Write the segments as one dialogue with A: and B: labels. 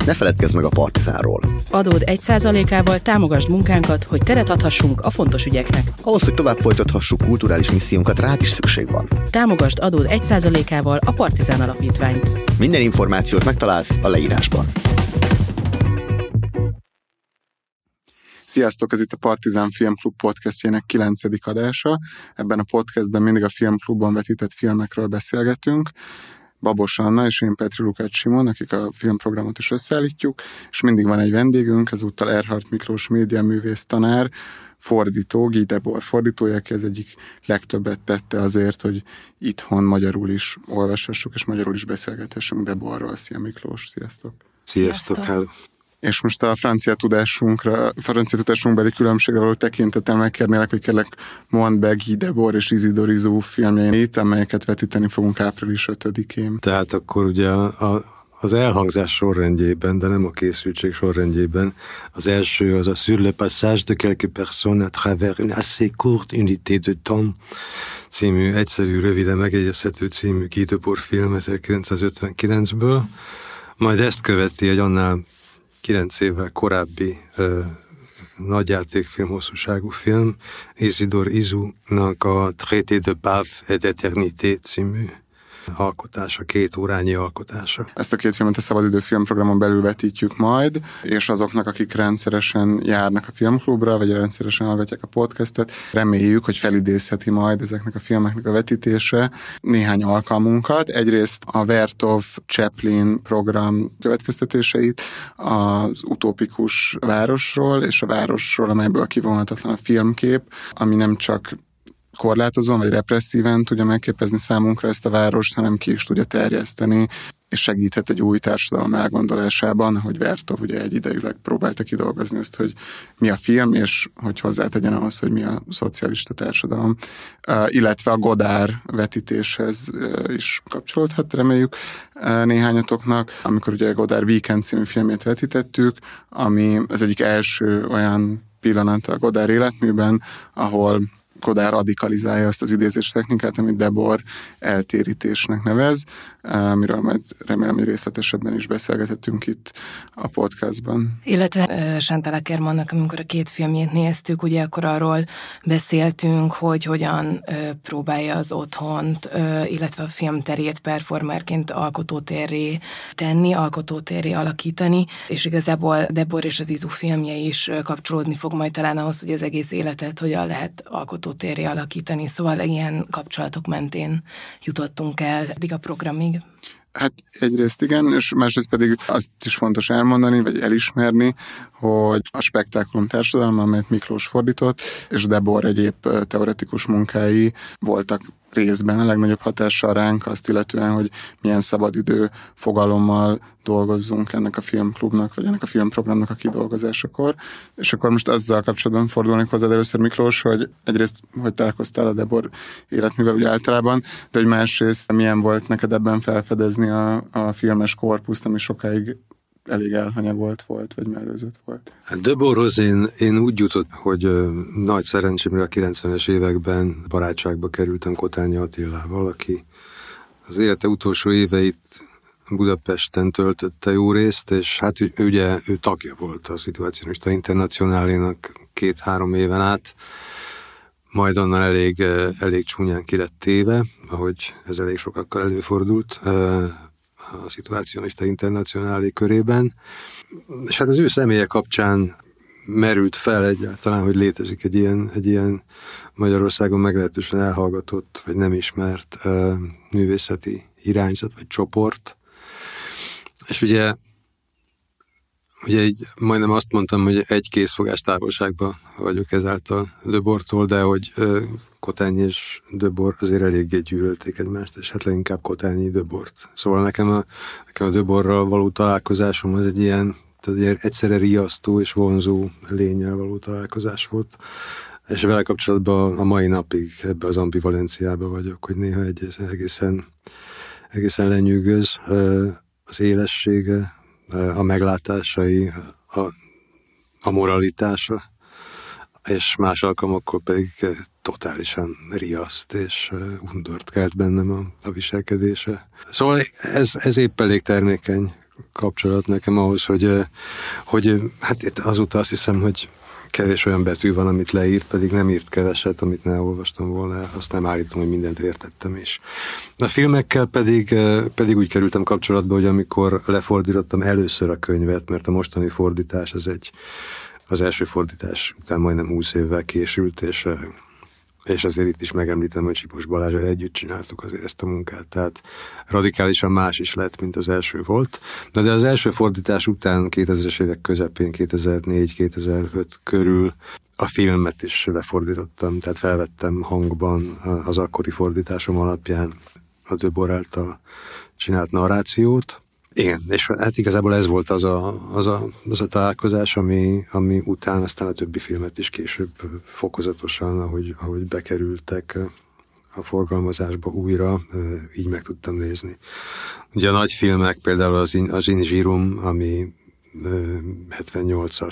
A: Ne feledkezz meg a Partizánról.
B: Adód 1%-ával támogasd munkánkat, hogy teret adhassunk a fontos ügyeknek.
A: Ahhoz, hogy tovább folytathassuk kulturális missziónkat, rád is szükség van.
B: Támogasd adód 1%-ával a Partizán Alapítványt.
A: Minden információt megtalálsz a leírásban.
C: Sziasztok, ez itt a Partizán Filmklub podcastjének 9. adása. Ebben a podcastben mindig a Filmklubban vetített filmekről beszélgetünk. Babos Anna és én Petri Lukács Simon, akik a filmprogramot is összeállítjuk, és mindig van egy vendégünk, ezúttal Erhardt Miklós médiaművész tanár, fordító, Guy Debord fordítója, aki az egyik legtöbbet tette azért, hogy itthon magyarul is olvashassuk, és magyarul is beszélgethessünk Debordról. Szia Miklós, sziasztok!
D: Sziasztok, hello!
C: És most a francia tudásunkbeli különbségre való tekintettel megkérnélek, hogy kérlek mondd be Guy Debord és Isidore Isou filmjeit, amelyeket vetíteni fogunk április 5-én.
D: Tehát akkor ugye az elhangzás sorrendjében, de nem a készültség sorrendjében, az első az a Sur le passage de quelques personnes à travers une assez courte unité de temps című, egyszerű, röviden megjegyezhető című Guy Debord film 1959-ből, majd ezt követi egy annál 9 évvel korábbi nagyjátékfilm, hosszúságú film, Isidore Isou-nak a Traité de Bave et d'Éternité című alkotása, 2 órányi alkotása.
C: Ezt a 2 filmet a Szabadidő filmprogramon belül vetítjük majd, és azoknak, akik rendszeresen járnak a filmklubra, vagy rendszeresen hallgatják a podcastet, reméljük, hogy felidézheti majd ezeknek a filmeknek a vetítése néhány alkalmunkat. Egyrészt a Vertov-Chaplin program következtetéseit, az utópikus városról, és a városról, amelyből kivonhatatlan a filmkép, ami nem csak korlátozóan vagy represszíven tudja megképezni számunkra ezt a várost, hanem ki is tudja terjeszteni, és segíthet egy új társadalom elgondolásában, hogy Vertov ugye egy idejűleg próbálta kidolgozni ezt, hogy mi a film, és hogy hozzátegyen ahhoz, hogy mi a szocialista társadalom. Illetve a Godard vetítéshez is kapcsolódhat, reméljük néhányatoknak, amikor ugye a Godard Weekend című filmjét vetítettük, ami az egyik első olyan pillanat a Godard életműben, ahol Godard radikalizálja azt az idézés technikát, amit Debord eltérítésnek nevez, amiről majd remélem, hogy részletesebben is beszélgethetünk itt a podcastban.
E: Illetve Chantal Akermannak, amikor a 2 filmjét néztük, ugye akkor arról beszéltünk, hogy hogyan próbálja az otthont, illetve a filmterét performerként alkotótérré tenni, alkotótérré alakítani, és igazából Debord és az Isou filmje is kapcsolódni fog majd talán ahhoz, hogy az egész életet hogyan lehet alkotótérré alakítani. Szóval ilyen kapcsolatok mentén jutottunk el eddig a programig.
C: Hát egyrészt igen, és másrészt pedig azt is fontos elmondani, vagy elismerni, hogy a spektákulum társadalom, amelyet Miklós fordított, és Debord egyéb teoretikus munkái voltak részben a legnagyobb hatással ránk, azt illetően, hogy milyen szabadidő fogalommal dolgozzunk ennek a filmklubnak, vagy ennek a filmprogramnak a kidolgozásakor. És akkor most azzal kapcsolatban fordulnék hozzád először, Miklós, hogy egyrészt, hogy találkoztál a Debord életművel úgy általában, de hogy másrészt milyen volt neked ebben felfedezni a filmes korpuszt, ami sokáig elég elhanyagolt volt, vagy mellőzött volt.
D: Hát Debordhoz én úgy jutott, hogy nagy szerencsémre a 90-es években barátságba kerültem Kotányi Attilával, aki az élete utolsó éveit Budapesten töltötte jó részt, és hát ugye ő tagja volt a Situacionista Internacionálénak 2-3 éven át, majd onnan elég csúnyán ki lett téve, ahogy ez elég sokakkal előfordult a Situacionista Internacionálé körében. És hát az ő személye kapcsán merült fel egyáltalán, hogy létezik egy ilyen Magyarországon meglehetősen elhallgatott, vagy nem ismert művészeti irányzat, vagy csoport. És ugye így majdnem azt mondtam, hogy egy kézfogás távolságban vagyok ezáltal Debordtól, de hogy Kotányi és Debord azért eléggé gyűlölték egymást, és hát leginkább Kotányi Debord. Szóval nekem a Debordral való találkozásom az egy ilyen egyszerre riasztó és vonzó lénnyel való találkozás volt. És vele kapcsolatban a mai napig ebbe az ambivalenciába vagyok, hogy néha egészen lenyűgöz az élessége, a meglátásai, a moralitása, és más alkalmakkor pedig totálisan riaszt, és undort kelt bennem a viselkedése. Szóval ez épp elég termékeny kapcsolat nekem ahhoz, hogy hát itt azóta azt hiszem, hogy kevés olyan betű van, amit leírt, pedig nem írt keveset, amit ne olvastam volna, azt nem állítom, hogy mindent értettem is. A filmekkel pedig úgy kerültem kapcsolatba, hogy amikor lefordítottam először a könyvet, mert a mostani fordítás az első fordítás után majdnem 20 évvel készült, és azért itt is megemlítem, hogy Sipos Balázsral együtt csináltuk azért ezt a munkát, tehát radikálisan más is lett, mint az első volt. De az első fordítás után 2000-es évek közepén, 2004-2005 körül a filmet is lefordítottam, tehát felvettem hangban az akkori fordításom alapján a Döbor által csinált narrációt. Igen, és hát igazából ez volt az a találkozás, ami után aztán a többi filmet is később fokozatosan, ahogy bekerültek a forgalmazásba újra, így meg tudtam nézni. Ugye a nagy filmek, például az Inzsirum, ami 78-as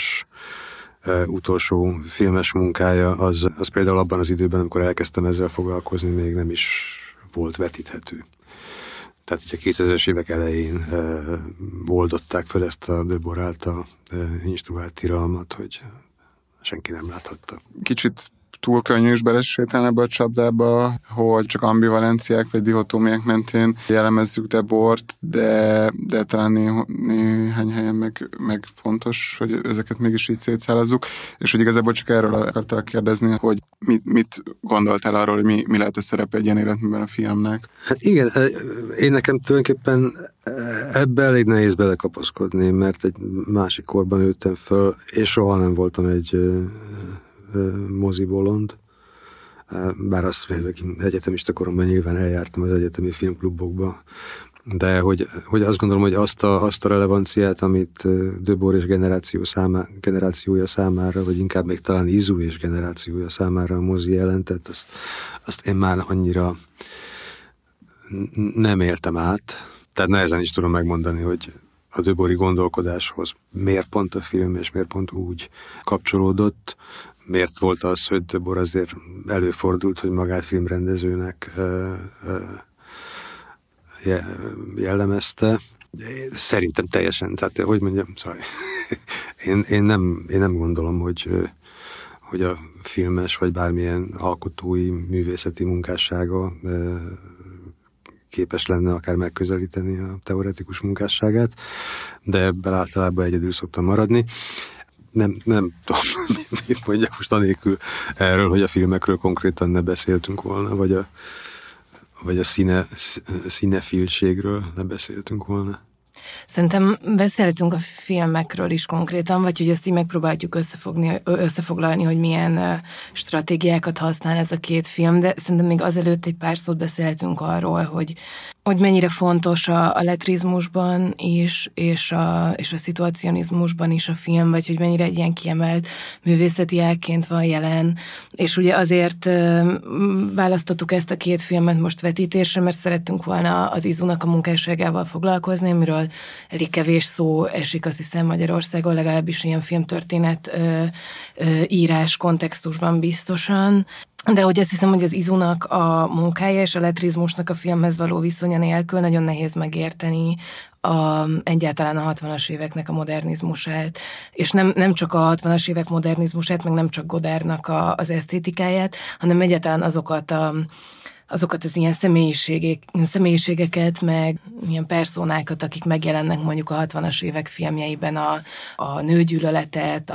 D: utolsó filmes munkája, az például abban az időben, amikor elkezdtem ezzel foglalkozni, még nem is volt vetíthető. Tehát ugye 2000-es évek elején oldották fel ezt a Döbor által instruált tilalmat, hogy senki nem láthatta.
C: Kicsit túl könnyű is belesétálni ebbe a csapdába, hogy csak ambivalenciák vagy dihotómiák mentén jellemezzük Debort, de talán néhány helyen meg fontos, hogy ezeket mégis így szétszálazzuk, és hogy igazából csak erről akartalak kérdezni, hogy mit gondoltál arról, hogy mi lehet a szerepe egy ilyen életműben a filmnek?
D: Hát igen, én nekem tulajdonképpen ebbe elég nehéz belekapaszkodni, mert egy másik korban nőttem föl, és soha nem voltam egy mozibolond. Bár azt egyetemista koromban nyilván eljártam az egyetemi filmklubokba, de hogy azt gondolom, hogy azt a relevanciát, amit Döbor és generációja számára, vagy inkább még talán Izu és generációja számára a mozi jelentett, azt én már annyira nem éltem át. Tehát nehezen is tudom megmondani, hogy a döbori gondolkodáshoz miért pont a film, és miért pont úgy kapcsolódott. Miért volt az, hogy Döbor azért előfordult, hogy magát filmrendezőnek jellemezte. Szerintem teljesen, tehát hogy mondjam, szóval én nem gondolom, hogy a filmes vagy bármilyen alkotói, művészeti munkássága képes lenne akár megközelíteni a teoretikus munkásságát, de ebben általában egyedül szoktam maradni. Nem tudom, mit mondjak most anélkül erről, hogy a filmekről konkrétan ne beszéltünk volna, vagy a színefilségről ne beszéltünk volna.
E: Szerintem beszéltünk a filmekről is konkrétan, vagy hogy ezt így megpróbáljuk összefoglalni, hogy milyen stratégiákat használ ez a két film, de szerintem még azelőtt egy pár szót beszélhetünk arról, hogy mennyire fontos a letrizmusban is, és a szituacionizmusban is a film, vagy hogy mennyire egy ilyen kiemelt művészeti ágként van jelen. És ugye azért választottuk ezt a két filmet most vetítésre, mert szerettünk volna az Izunak a munkásságával foglalkozni, amiről elég kevés szó esik, azt hiszem Magyarországon, legalábbis ilyen filmtörténet írás kontextusban biztosan. De hogy azt hiszem, hogy az Izunak a munkája és a letrizmusnak a filmhez való viszonya nélkül nagyon nehéz megérteni egyáltalán a 60-as éveknek a modernizmusát, és nem csak a 60-as évek modernizmusát, meg nem csak Godardnak az esztétikáját, hanem egyáltalán azokat az ilyen személyiségeket, meg ilyen personákat, akik megjelennek mondjuk a 60-as évek filmjeiben, a nőgyűlöletet,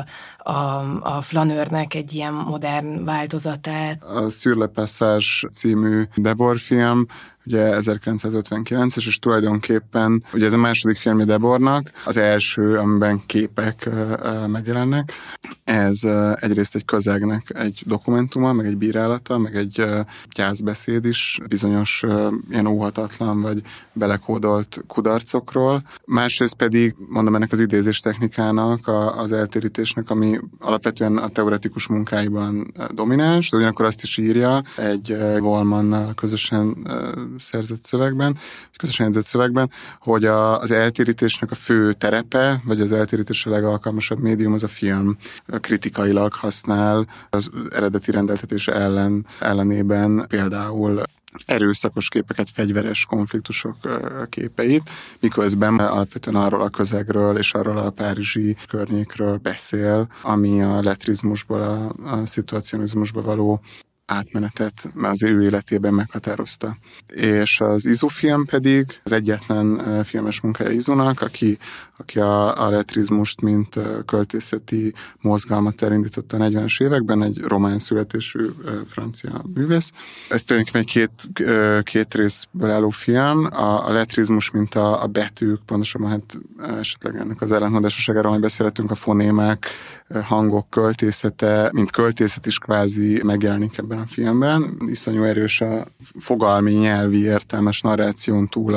E: a flanőrnek egy ilyen modern változatát.
C: A Sur le Passage című Debor film, ugye 1959-es, és tulajdonképpen ugye ez a második filmje Debornak, az első, amiben képek megjelennek. Ez egyrészt egy közegnek egy dokumentuma, meg egy bírálata, meg egy gyászbeszéd is bizonyos ilyen óhatatlan vagy belekódolt kudarcokról. Másrészt pedig, mondom, ennek az idézés technikának, az eltérítésnek, ami alapvetően a teoretikus munkáiban domináns, de ugyanakkor azt is írja egy Wallmannal közösen szerzett szövegben, közösen jegyzett szövegben, hogy az eltérítésnek a fő terepe, vagy az eltérítésre legalkalmasabb médium az a film. Kritikailag használ az eredeti rendeltetés ellenében például erőszakos képeket, fegyveres konfliktusok képeit, miközben alapvetően arról a közegről és arról a párizsi környékről beszél, ami a letrizmusból, a szituacionizmusba való átmenetet az ő életében meghatározta. És az Izu film pedig az egyetlen filmes munkája Izunak, aki a letrizmust, mint költészeti mozgalmat elindította a 40-es években, egy román születésű francia művész. Ez tulajdonképpen egy két részből álló film. A letrizmus, mint a betűk, pontosabban hát esetleg ennek az ellentmondásoságáról, hogy beszélhetünk, a fonémák, hangok költészete, mint költészet is kvázi megjelenik ebben a filmben. Iszonyú erős a fogalmi, nyelvi, értelmes narráción túl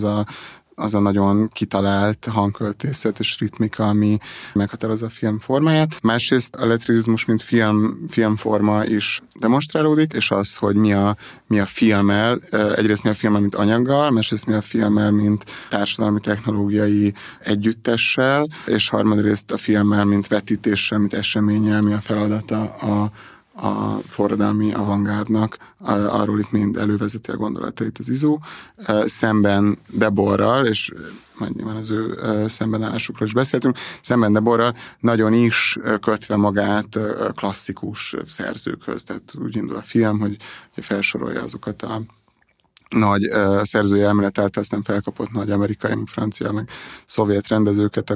C: az a nagyon kitalált hangköltészet és ritmika, ami meghatározza a film formáját. Másrészt a letrizmus, mint filmforma is demonstrálódik, és az, hogy mi a filmmel, egyrészt mi a filmmel, mint anyaggal, másrészt mi a filmmel, mint társadalmi technológiai együttessel, és harmadrészt a filmmel, mint vetítéssel, mint eseménnyel, mi a feladata a forradalmi avantgárdnak, arról itt mind elővezeti a gondolatait az Izu, szemben Deborral, és majd nyilván az ő szembenállásukról is beszéltünk, szemben Deborral nagyon is kötve magát klasszikus szerzőkhöz, tehát úgy indul a film, hogy felsorolja azokat a nagy szerzői elmélet által aztán felkapott nagy amerikai, francia, meg szovjet rendezőket,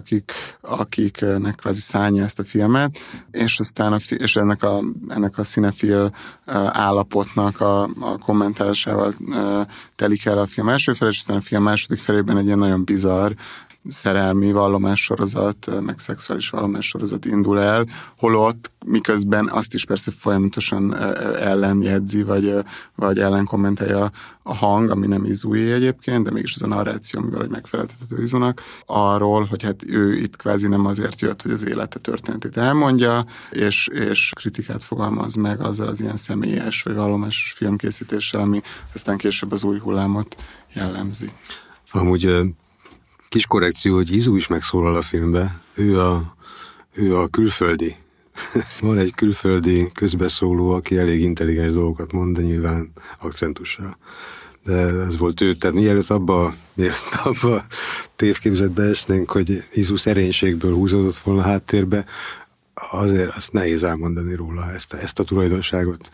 C: akiknek kvázi szánja ezt a filmet, és aztán és ennek a cinefil állapotnak a kommentálásával telik el a film első fel, és aztán a film második felében egy ilyen nagyon bizarr szerelmi vallomássorozat, meg szexuális vallomássorozat indul el, holott miközben azt is persze folyamatosan ellenjegyzi, vagy ellenkommentálja a hang, ami nem Izúé egyébként, de mégis ez a narráció, ami valahogy megfeleltethető Izunak, arról, hogy hát ő itt kvázi nem azért jött, hogy az élete történetét elmondja, és kritikát fogalmaz meg azzal az ilyen személyes vagy vallomás filmkészítéssel, ami aztán később az új hullámot jellemzi.
D: Amúgy kis korrekció, hogy Izu is megszólal a filmbe. Ő a külföldi. Van egy külföldi közbeszóló, aki elég intelligens dolgokat mond, de nyilván akcentussal. De ez volt ő. Tehát mielőtt abba tévképzetbe esnénk, hogy Izu szerénységből húzódott volna háttérbe, azért azt nehéz elmondani róla, ezt a tulajdonságot.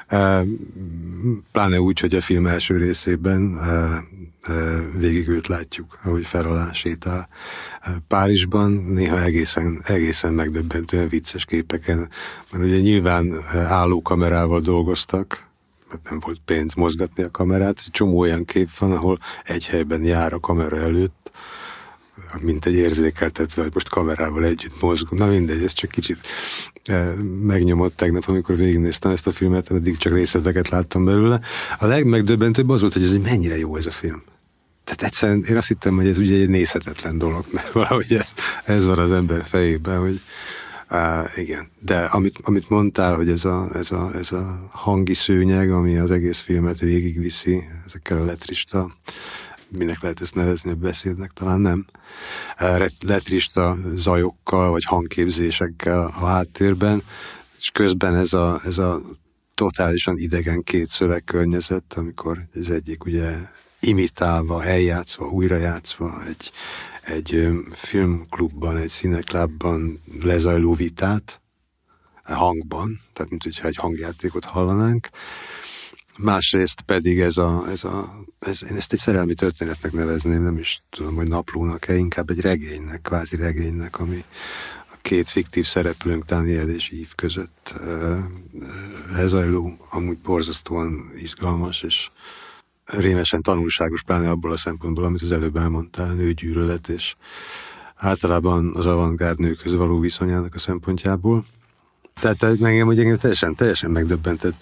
D: Pláne úgy, hogy a film első részében végig őt látjuk, ahogy fel alá sétál Párizsban, néha egészen megdöbbentően vicces képeken, mert ugye nyilván álló kamerával dolgoztak, mert nem volt pénz mozgatni a kamerát, csomó olyan kép van, ahol egy helyben jár a kamera előtt, mint egy érzékeltetve, hogy most kamerával együtt mozgunk. Na mindegy, ez csak kicsit megnyomott tegnap, amikor végignéztem ezt a filmet, eddig csak részleteket láttam belőle. A legmegdöbbentőbb az volt, hogy ez mennyire jó ez a film. Tehát egyszerűen én azt hittem, hogy ez ugye egy nézhetetlen dolog, mert valahogy ez van az ember fejében, hogy igen. De amit mondtál, hogy ez a hangi szőnyeg, ami az egész filmet végigviszi, ezekkel a letrista, minek lehet ezt nevezni, a beszédnek, talán nem. Letrista zajokkal, vagy hangképzésekkel a háttérben, és közben ez a totálisan idegen két szövegkörnyezet, amikor az egyik ugye imitálva, eljátszva, újrajátszva egy filmklubban, egy színeklubban lezajló vitát hangban, tehát mint hogyha egy hangjátékot hallanánk. Másrészt pedig én ezt egy szerelmi történetnek nevezném, nem is tudom, hogy naplónak-e, inkább egy regénynek, kvázi regénynek, ami a két fiktív szereplőnk, Daniel és Yves között lezajló, amúgy borzasztóan izgalmas, és rémesen tanulságos, pláne abból a szempontból, amit az előbb elmondtál, nőgyűlölet, és általában az avantgárd nőkhöz való viszonyának a szempontjából. Tehát engem teljesen megdöbbentett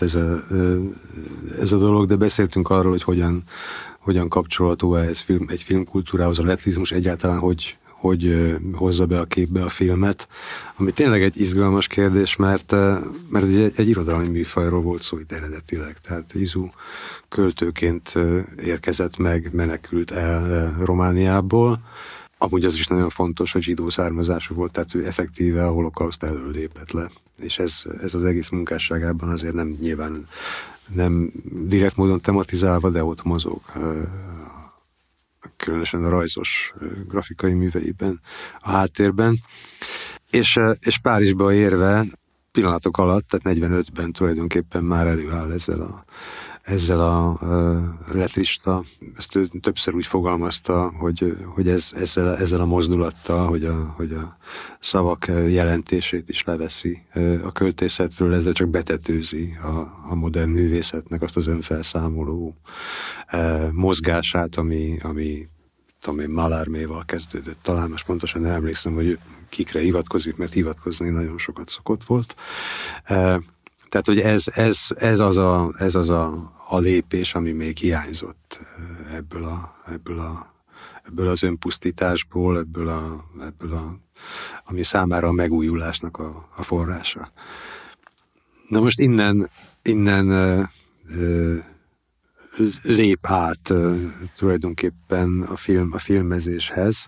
D: ez a dolog, de beszéltünk arról, hogy hogyan kapcsolható ez egy filmkultúrához, a letrizmus egyáltalán, hogy hozza be a képbe a filmet, ami tényleg egy izgalmas kérdés, mert egy irodalmi műfajról volt szó itt eredetileg. Tehát Izu költőként érkezett meg, menekült el Romániából, amúgy az is nagyon fontos, hogy zsidó származású volt, tehát ő effektíve a holokauszt elől lépett le. És ez az egész munkásságában azért nem nyilván nem direkt módon tematizálva, de ott mozog. Különösen a rajzos grafikai műveiben, a háttérben. És Párizsba érve pillanatok alatt, tehát 45-ben tulajdonképpen már előáll ezzel a letrista. Ezt ő többször úgy fogalmazta, hogy ezzel a mozdulattal, hogy a szavak jelentését is leveszi a költészetről, ezzel csak betetőzi a modern művészetnek azt az önfelszámoló mozgását, ami Mallarméval kezdődött. Talán most pontosan nem emlékszem, hogy kikre hivatkozik, mert hivatkozni nagyon sokat szokott volt. Tehát, hogy ez az a lépés, ami még hiányzott ebből az önpusztításból, ebből ami számára a megújulásnak a forrása. Na most innen lép át tulajdonképpen a filmezéshez.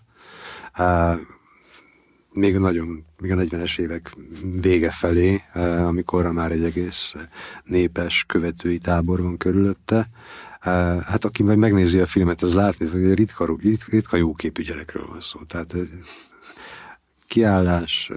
D: Még a 40-es évek vége felé, amikor már egy egész népes követői tábor van körülötte. Hát aki majd megnézi a filmet, az látni, hogy ritka jóképű gyerekről van szó. Tehát kiállás,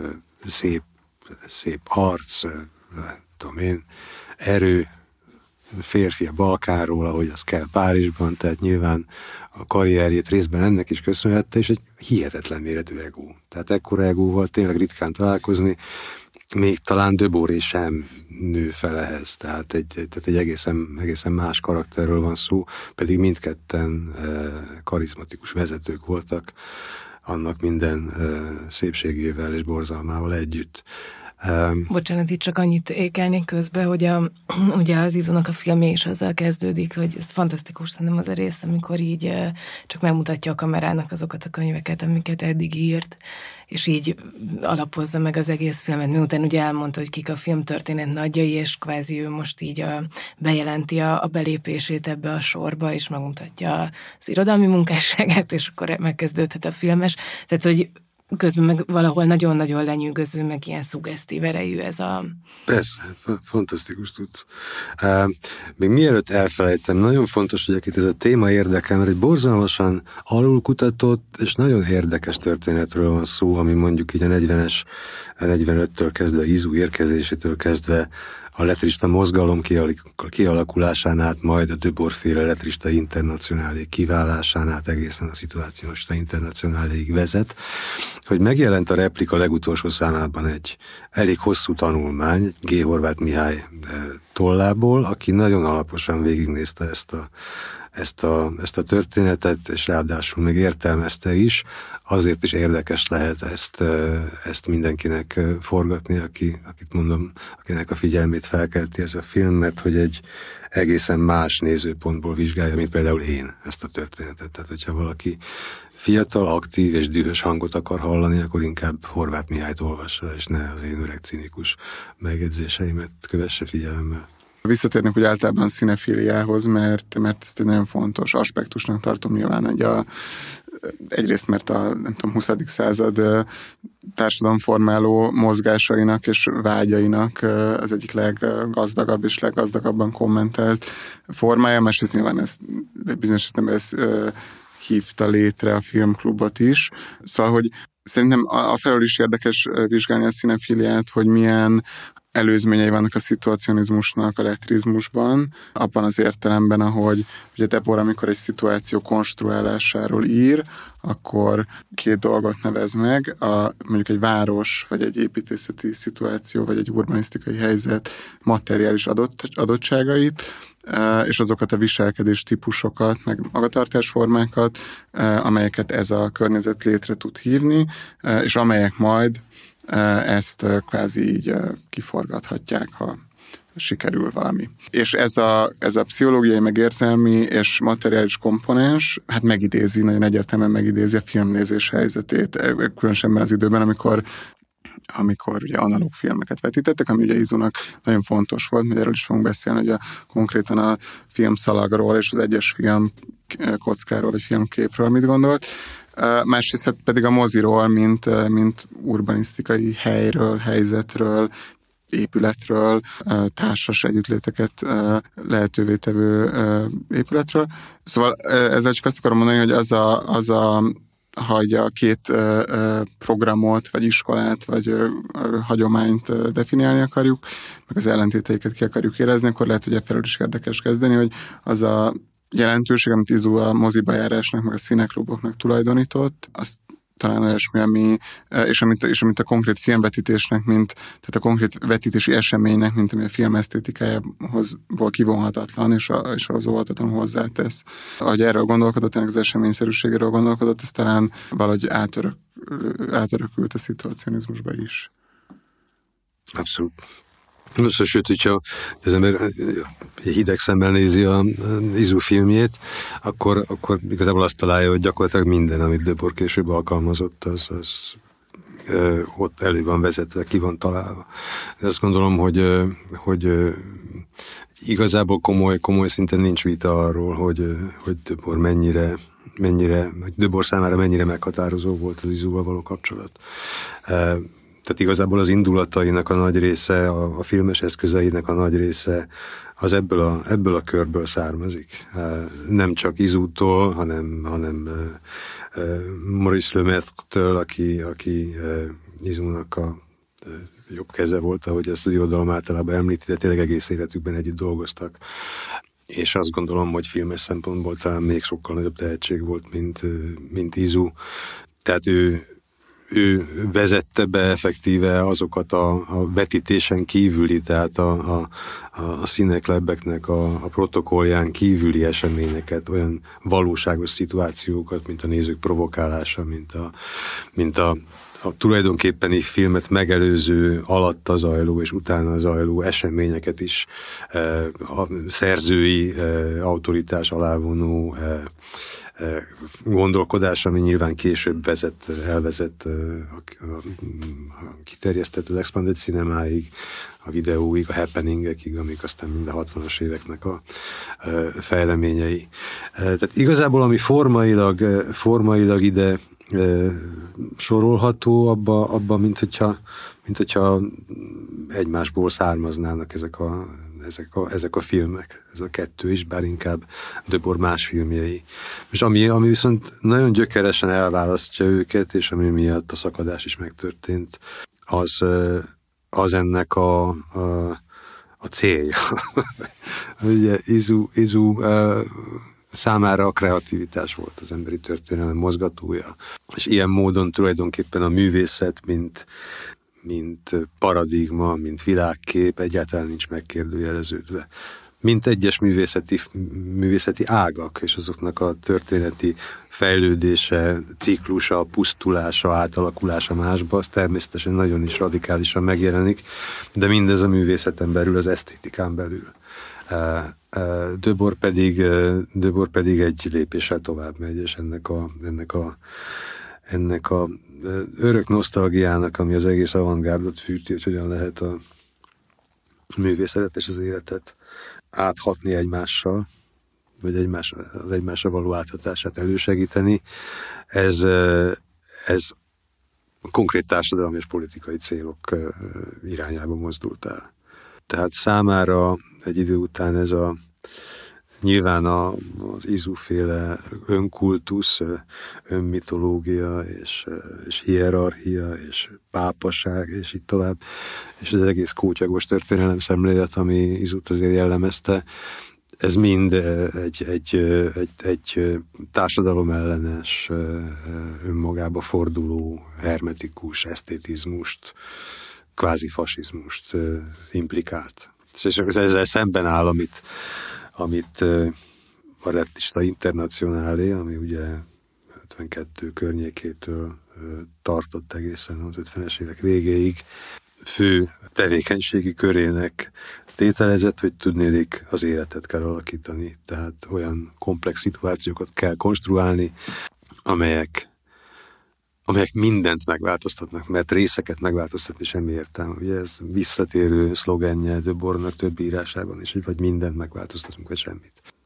D: szép arc, tudom én, erő, férfi a Balkánról, ahogy az kell Párizsban, tehát nyilván a karrierjét részben ennek is köszönhette, és egy hihetetlen méretű ego. Tehát ekkora egóval tényleg ritkán találkozni, még talán De Boré sem nő fel ehhez, tehát egy egészen más karakterről van szó, pedig mindketten karizmatikus vezetők voltak, annak minden szépségével és borzalmával együtt.
E: Bocsánat, itt csak annyit ékelnék közben, hogy ugye az Izónak a filmje is azzal kezdődik, hogy ez fantasztikus szerintem az a rész, amikor így csak megmutatja a kamerának azokat a könyveket, amiket eddig írt, és így alapozza meg az egész filmet, miután ugye elmondta, hogy kik a filmtörténet nagyjai, és kvázi ő most így bejelenti a belépését ebbe a sorba, és megmutatja az irodalmi munkásságát, és akkor megkezdődhet a filmes. Tehát, hogy közben meg valahol nagyon-nagyon lenyűgöző, meg ilyen szuggesztív erejű ez a...
D: Persze, fantasztikus tudsz. Még mielőtt elfelejtem, nagyon fontos, hogy akit ez a téma érdekel, mert egy borzalmasan alulkutatott és nagyon érdekes történetről van szó, ami mondjuk így a 45-től kezdve, Izu érkezésétől kezdve a letrista mozgalom kialakulásán át, majd a De Boer-féle letrista internacionálé kiválásán át egészen a szituácionista internacionáléig vezet, hogy megjelent a Replika legutolsó számában egy elég hosszú tanulmány, G. Horváth Mihály tollából, aki nagyon alaposan végignézte ezt a történetet, és ráadásul még értelmezte is, azért is érdekes lehet ezt mindenkinek forgatni, akit mondom, akinek a figyelmét felkelti ez a film, mert hogy egy egészen más nézőpontból vizsgálja, mint például én ezt a történetet. Tehát, hogyha valaki fiatal, aktív és dühös hangot akar hallani, akkor inkább Horváth Mihályt olvassa, és ne az én öreg cinikus megjegyzéseimet kövesse figyelemmel.
C: Visszatérnek úgy általában a cinefíliához, mert ezt egy nagyon fontos aspektusnak tartom nyilván, egyrészt mert a 20. század társadalomformáló mozgásainak és vágyainak az egyik leggazdagabb és leggazdagabban kommentelt formája, másrészt nyilván ez bizonyos esetemben ez hívta létre a filmklubot is. Szóval, hogy szerintem afelől is érdekes vizsgálni a cinefíliát, hogy milyen előzményei vannak a szituacionizmusnak a letrizmusban, abban az értelemben, ahogy ugye De Boer, amikor egy szituáció konstruálásáról ír, akkor két dolgot nevez meg, mondjuk egy város, vagy egy építészeti szituáció, vagy egy urbanisztikai helyzet materiális adottságait, és azokat a viselkedés típusokat, meg magatartásformákat, amelyeket ez a környezet létre tud hívni, és amelyek majd ezt kvázi így kiforgathatják, ha sikerül valami. És ez a pszichológiai, meg érzelmi és materiális komponens, hát megidézi, nagyon egyértelműen megidézi a filmnézés helyzetét, különösen az időben, amikor ugye analóg filmeket vetítettek, ami ugye Izónak nagyon fontos volt, mert erről is fogunk beszélni, hogy konkrétan a filmszalagról és az egyes filmkockáról, vagy filmképről mit gondolt. Másrészt hát pedig a moziról, mint urbanisztikai helyről, helyzetről, épületről, társas együttléteket lehetővé tevő épületről. Szóval ezzel csak azt akarom mondani, hogy ha a két programot, vagy iskolát, vagy hagyományt definiálni akarjuk, meg az ellentéteiket ki akarjuk érezni, akkor lehet, hogy ebből is érdekes kezdeni, hogy az a jelentőség, amit Izu a moziba járásnak, meg a színekluboknak tulajdonított, azt talán olyasmi, és amit a konkrét filmvetítésnek, tehát a konkrét vetítési eseménynek, mint ami a film esztétikájából kivonhatatlan, és ahhoz óvatatlan hozzátesz. Ahogy erről gondolkodott, ennek az eseményszerűségéről gondolkodott, ez talán valahogy átörökült a szituacionizmusba is.
D: Abszolút. Sőt, hogyha az ember hideg szemmel nézi a Izu filmjét, akkor igazából azt találja, hogy gyakorlatilag minden, amit Debord később alkalmazott, az ott elő van vezetve, ki van találva. Azt gondolom, hogy igazából komoly szinten nincs vita arról, hogy Debord Debord számára mennyire meghatározó volt az Izuval való kapcsolat. Tehát igazából az indulatainak a nagy része, a filmes eszközeinek a nagy része az ebből a körből származik. Nem csak Izútól, hanem Maurice Lemaitre-től, aki Izúnak a jobb keze volt, ahogy ezt az irodalom általában említi, de tényleg egész életükben együtt dolgoztak. És azt gondolom, hogy filmes szempontból talán még sokkal nagyobb tehetség volt, mint Izu. Tehát ő vezette be effektíve azokat a vetítésen kívüli, tehát a színeklebeknek a protokollján kívüli eseményeket, olyan valóságos szituációkat, mint a nézők provokálása, mint a tulajdonképpeni filmet megelőző, alatta zajló és utána zajló eseményeket is a szerzői autoritás alávonó gondolkodás, ami nyilván később elvezet, kiterjesztett az expanded cinemáig, a videóig, a happeningekig, amik aztán mind a 60-as éveknek a fejleményei. Tehát igazából, ami formailag ide sorolható, abba mint hogyha egymásból származnának ezek a filmek, ez a kettő is, bár inkább Debord más filmjei. És ami viszont nagyon gyökeresen elválasztja őket, és ami miatt a szakadás is megtörtént, az ennek a célja. Ugye Izu számára a kreativitás volt az emberi történelem mozgatója. És ilyen módon tulajdonképpen a művészet, mint paradigma, mint világkép egyáltalán nincs megkérdőjeleződve. Mint egyes művészeti ágak, és azoknak a történeti fejlődése, ciklusa, pusztulása, átalakulása másba, az természetesen nagyon is radikálisan megjelenik, de mindez a művészeten belül, az esztétikán belül. Debord pedig egy lépéssel tovább megy, és ennek a örök nosztalgiának, ami az egész avantgárdot fűti, hogy hogyan lehet a művészetet és az életet áthatni egymással, vagy az egymásra való áthatását elősegíteni. Ez konkrét társadalmi és politikai célok irányába mozdult el. Tehát számára egy idő után ez nyilván az Izu-féle önkultusz, önmitológia és hierarchia és pápaság, és így tovább, és az egész kótyagos történelem szemlélet, ami Izut azért jellemezte, ez mind egy társadalomellenes, önmagába forduló, hermetikus esztétizmust, kvázi fasizmust implikált. És ezzel szemben áll, amit a Rettista Internacionálé, ami ugye 52 környékétől tartott egészen az 50-es évek végéig, fő tevékenységi körének tételezett, hogy tudnélik az életet kell alakítani, tehát olyan komplex szituációkat kell konstruálni, amelyek mindent megváltoztatnak, mert részeket megváltoztatni semmi értelme. Ugye ez visszatérő szlogenje Debordnak több írásában is, hogy vagy mindent megváltoztatunk, vagy semmit.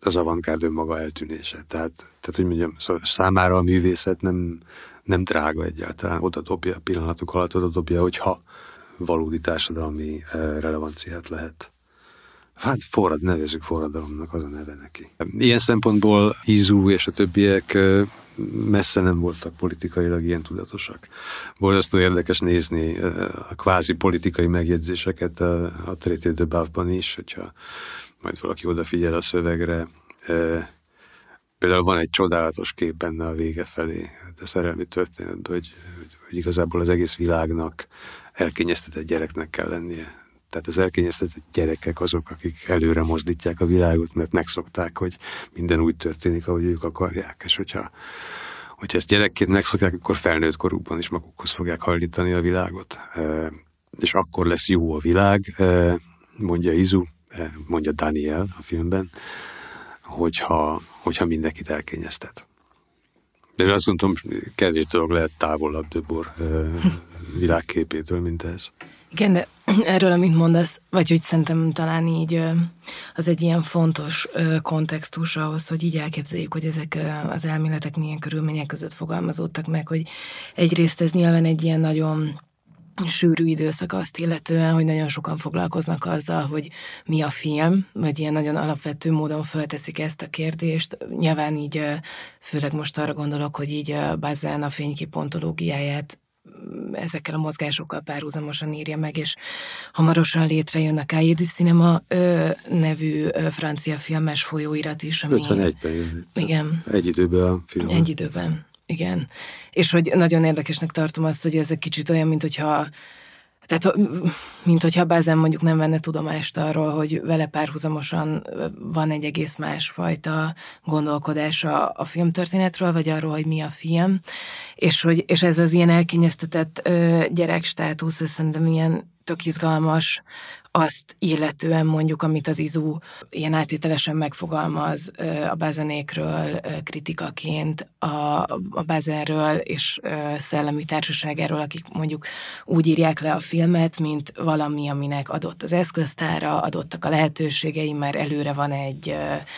D: az avantgárd önmaga eltűnése. Tehát, hogy mondjam, számára a művészet nem drága egyáltalán. Oda dobja, pillanatok alatt oda dobja, hogyha valódi társadalmi relevanciát lehet. Hát nevezzük forradalomnak, az a neve neki. Ilyen szempontból Izu és a többiek messze nem voltak politikailag ilyen tudatosak. Borzasztó érdekes nézni a kvázi politikai megjegyzéseket a Traité de Bavban is, hogyha majd valaki odafigyel a szövegre. Például van egy csodálatos kép benne a vége felé, a szerelmi történetben, hogy igazából az egész világnak elkényeztetett gyereknek kell lennie. Tehát az elkényeztetett gyerekek azok, akik előre mozdítják a világot, mert megszokták, hogy minden úgy történik, ahogy ők akarják. És hogyha ezt gyerekként megszokják, akkor felnőtt korukban is magukhoz fogják hajlítani a világot. És akkor lesz jó a világ, mondja Izu, mondja Daniel a filmben, hogyha mindenkit elkényeztet. De azt gondolom, kevés dolog lehet távolabb Debord világképétől, mint ez.
E: Igen, de erről, amit mondasz, vagy hogy szerintem talán így az egy ilyen fontos kontextus ahhoz, hogy így elképzeljük, hogy ezek az elméletek milyen körülmények között fogalmazódtak meg, hogy egyrészt ez nyilván egy ilyen nagyon sűrű időszak azt illetően, hogy nagyon sokan foglalkoznak azzal, hogy mi a film, vagy ilyen nagyon alapvető módon fölteszik ezt a kérdést. Nyilván így, főleg most arra gondolok, hogy így Bazin a fénykipontológiáját ezekkel a mozgásokkal párhuzamosan írja meg, és hamarosan létrejön a Cahiers du Cinéma nevű francia filmes folyóirat is. Ami...
D: 51-ben jön.
E: Igen.
D: Egy időben a film.
E: Egy időben, igen. És hogy nagyon érdekesnek tartom azt, hogy ez egy kicsit olyan, mint hogyha Bazin mondjuk nem venne tudomást arról, hogy vele párhuzamosan van egy egész másfajta gondolkodása a filmtörténetről, vagy arról, hogy mi a film, és ez az ilyen elkényeztetett gyerekstátusz, ez szerintem ilyen tök izgalmas, azt illetően mondjuk, amit az Izu ilyen áttételesen megfogalmaz a Bazinékről kritikaként, a Bazinről és szellemi társaságáról, akik mondjuk úgy írják le a filmet, mint valami, aminek adott az eszköztára, adottak a lehetőségei, már előre van egy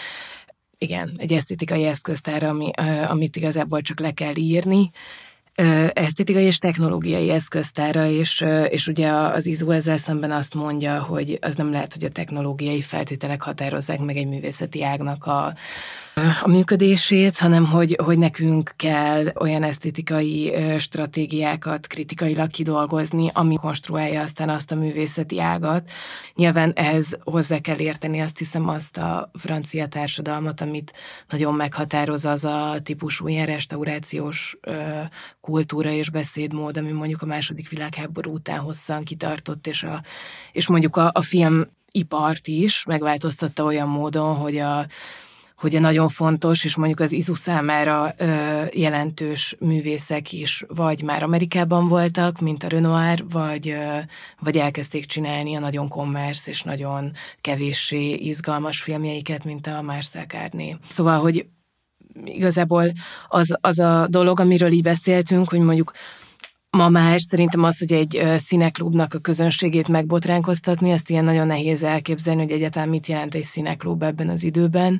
E: esztétikai eszköztára, amit igazából csak le kell írni, esztétikai és technológiai eszköztára, és ugye az Izu ezzel szemben azt mondja, hogy az nem lehet, hogy a technológiai feltételek határozzák meg egy művészeti ágnak a működését, hanem hogy nekünk kell olyan esztétikai stratégiákat kritikailag kidolgozni, ami konstruálja aztán azt a művészeti ágat. Nyilván ehhez hozzá kell érteni, azt hiszem, azt a francia társadalmat, amit nagyon meghatároz az a típusú ilyen restaurációs kultúra és beszédmód, ami mondjuk a II. Világháború után hosszan kitartott, és mondjuk a filmipart is megváltoztatta olyan módon, hogy a nagyon fontos, és mondjuk az Izu számára jelentős művészek is vagy már Amerikában voltak, mint a Renoir, vagy elkezdték csinálni a nagyon kommersz és nagyon kevéssé izgalmas filmjeiket, mint a Marcel Carné. Szóval, hogy igazából az a dolog, amiről így beszéltünk, hogy mondjuk ma már szerintem az, hogy egy színeklubnak a közönségét megbotránkoztatni, azt ilyen nagyon nehéz elképzelni, hogy egyáltalán mit jelent egy színeklub ebben az időben,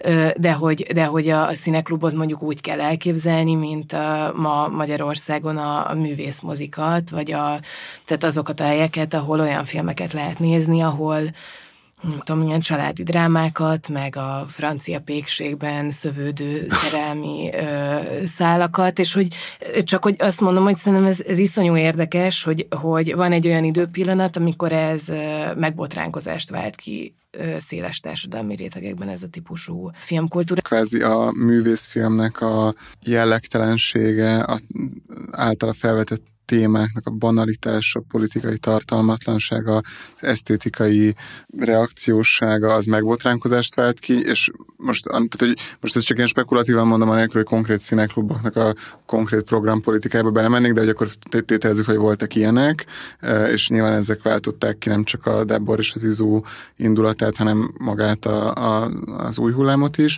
E: de hogy a színeklubot mondjuk úgy kell elképzelni, mint ma Magyarországon a művészmozikat, vagy tehát azokat a helyeket, ahol olyan filmeket lehet nézni, ahol nem tudom, ilyen családi drámákat, meg a francia pékségben szövődő szerelmi szálakat, és hogy csak hogy azt mondom, hogy szerintem ez iszonyú érdekes, hogy van egy olyan időpillanat, amikor ez megbotránkozást vált ki széles társadalmi rétegekben ez a típusú filmkultúra.
C: Kvázi a művészfilmnek a jellegtelensége, általa felvetett témáknak a banalitása, a politikai tartalmatlansága, az esztétikai reakcióssága, az megbotránkozást vált ki, és most ez csak ilyen spekulatívan mondom, anélkül, hogy konkrét színekluboknak a konkrét programpolitikába belemennék, de hogy akkor tételezzük, hogy voltak ilyenek, és nyilván ezek váltották ki nem csak a Debord és az Izu indulatát, hanem magát az új hullámot is,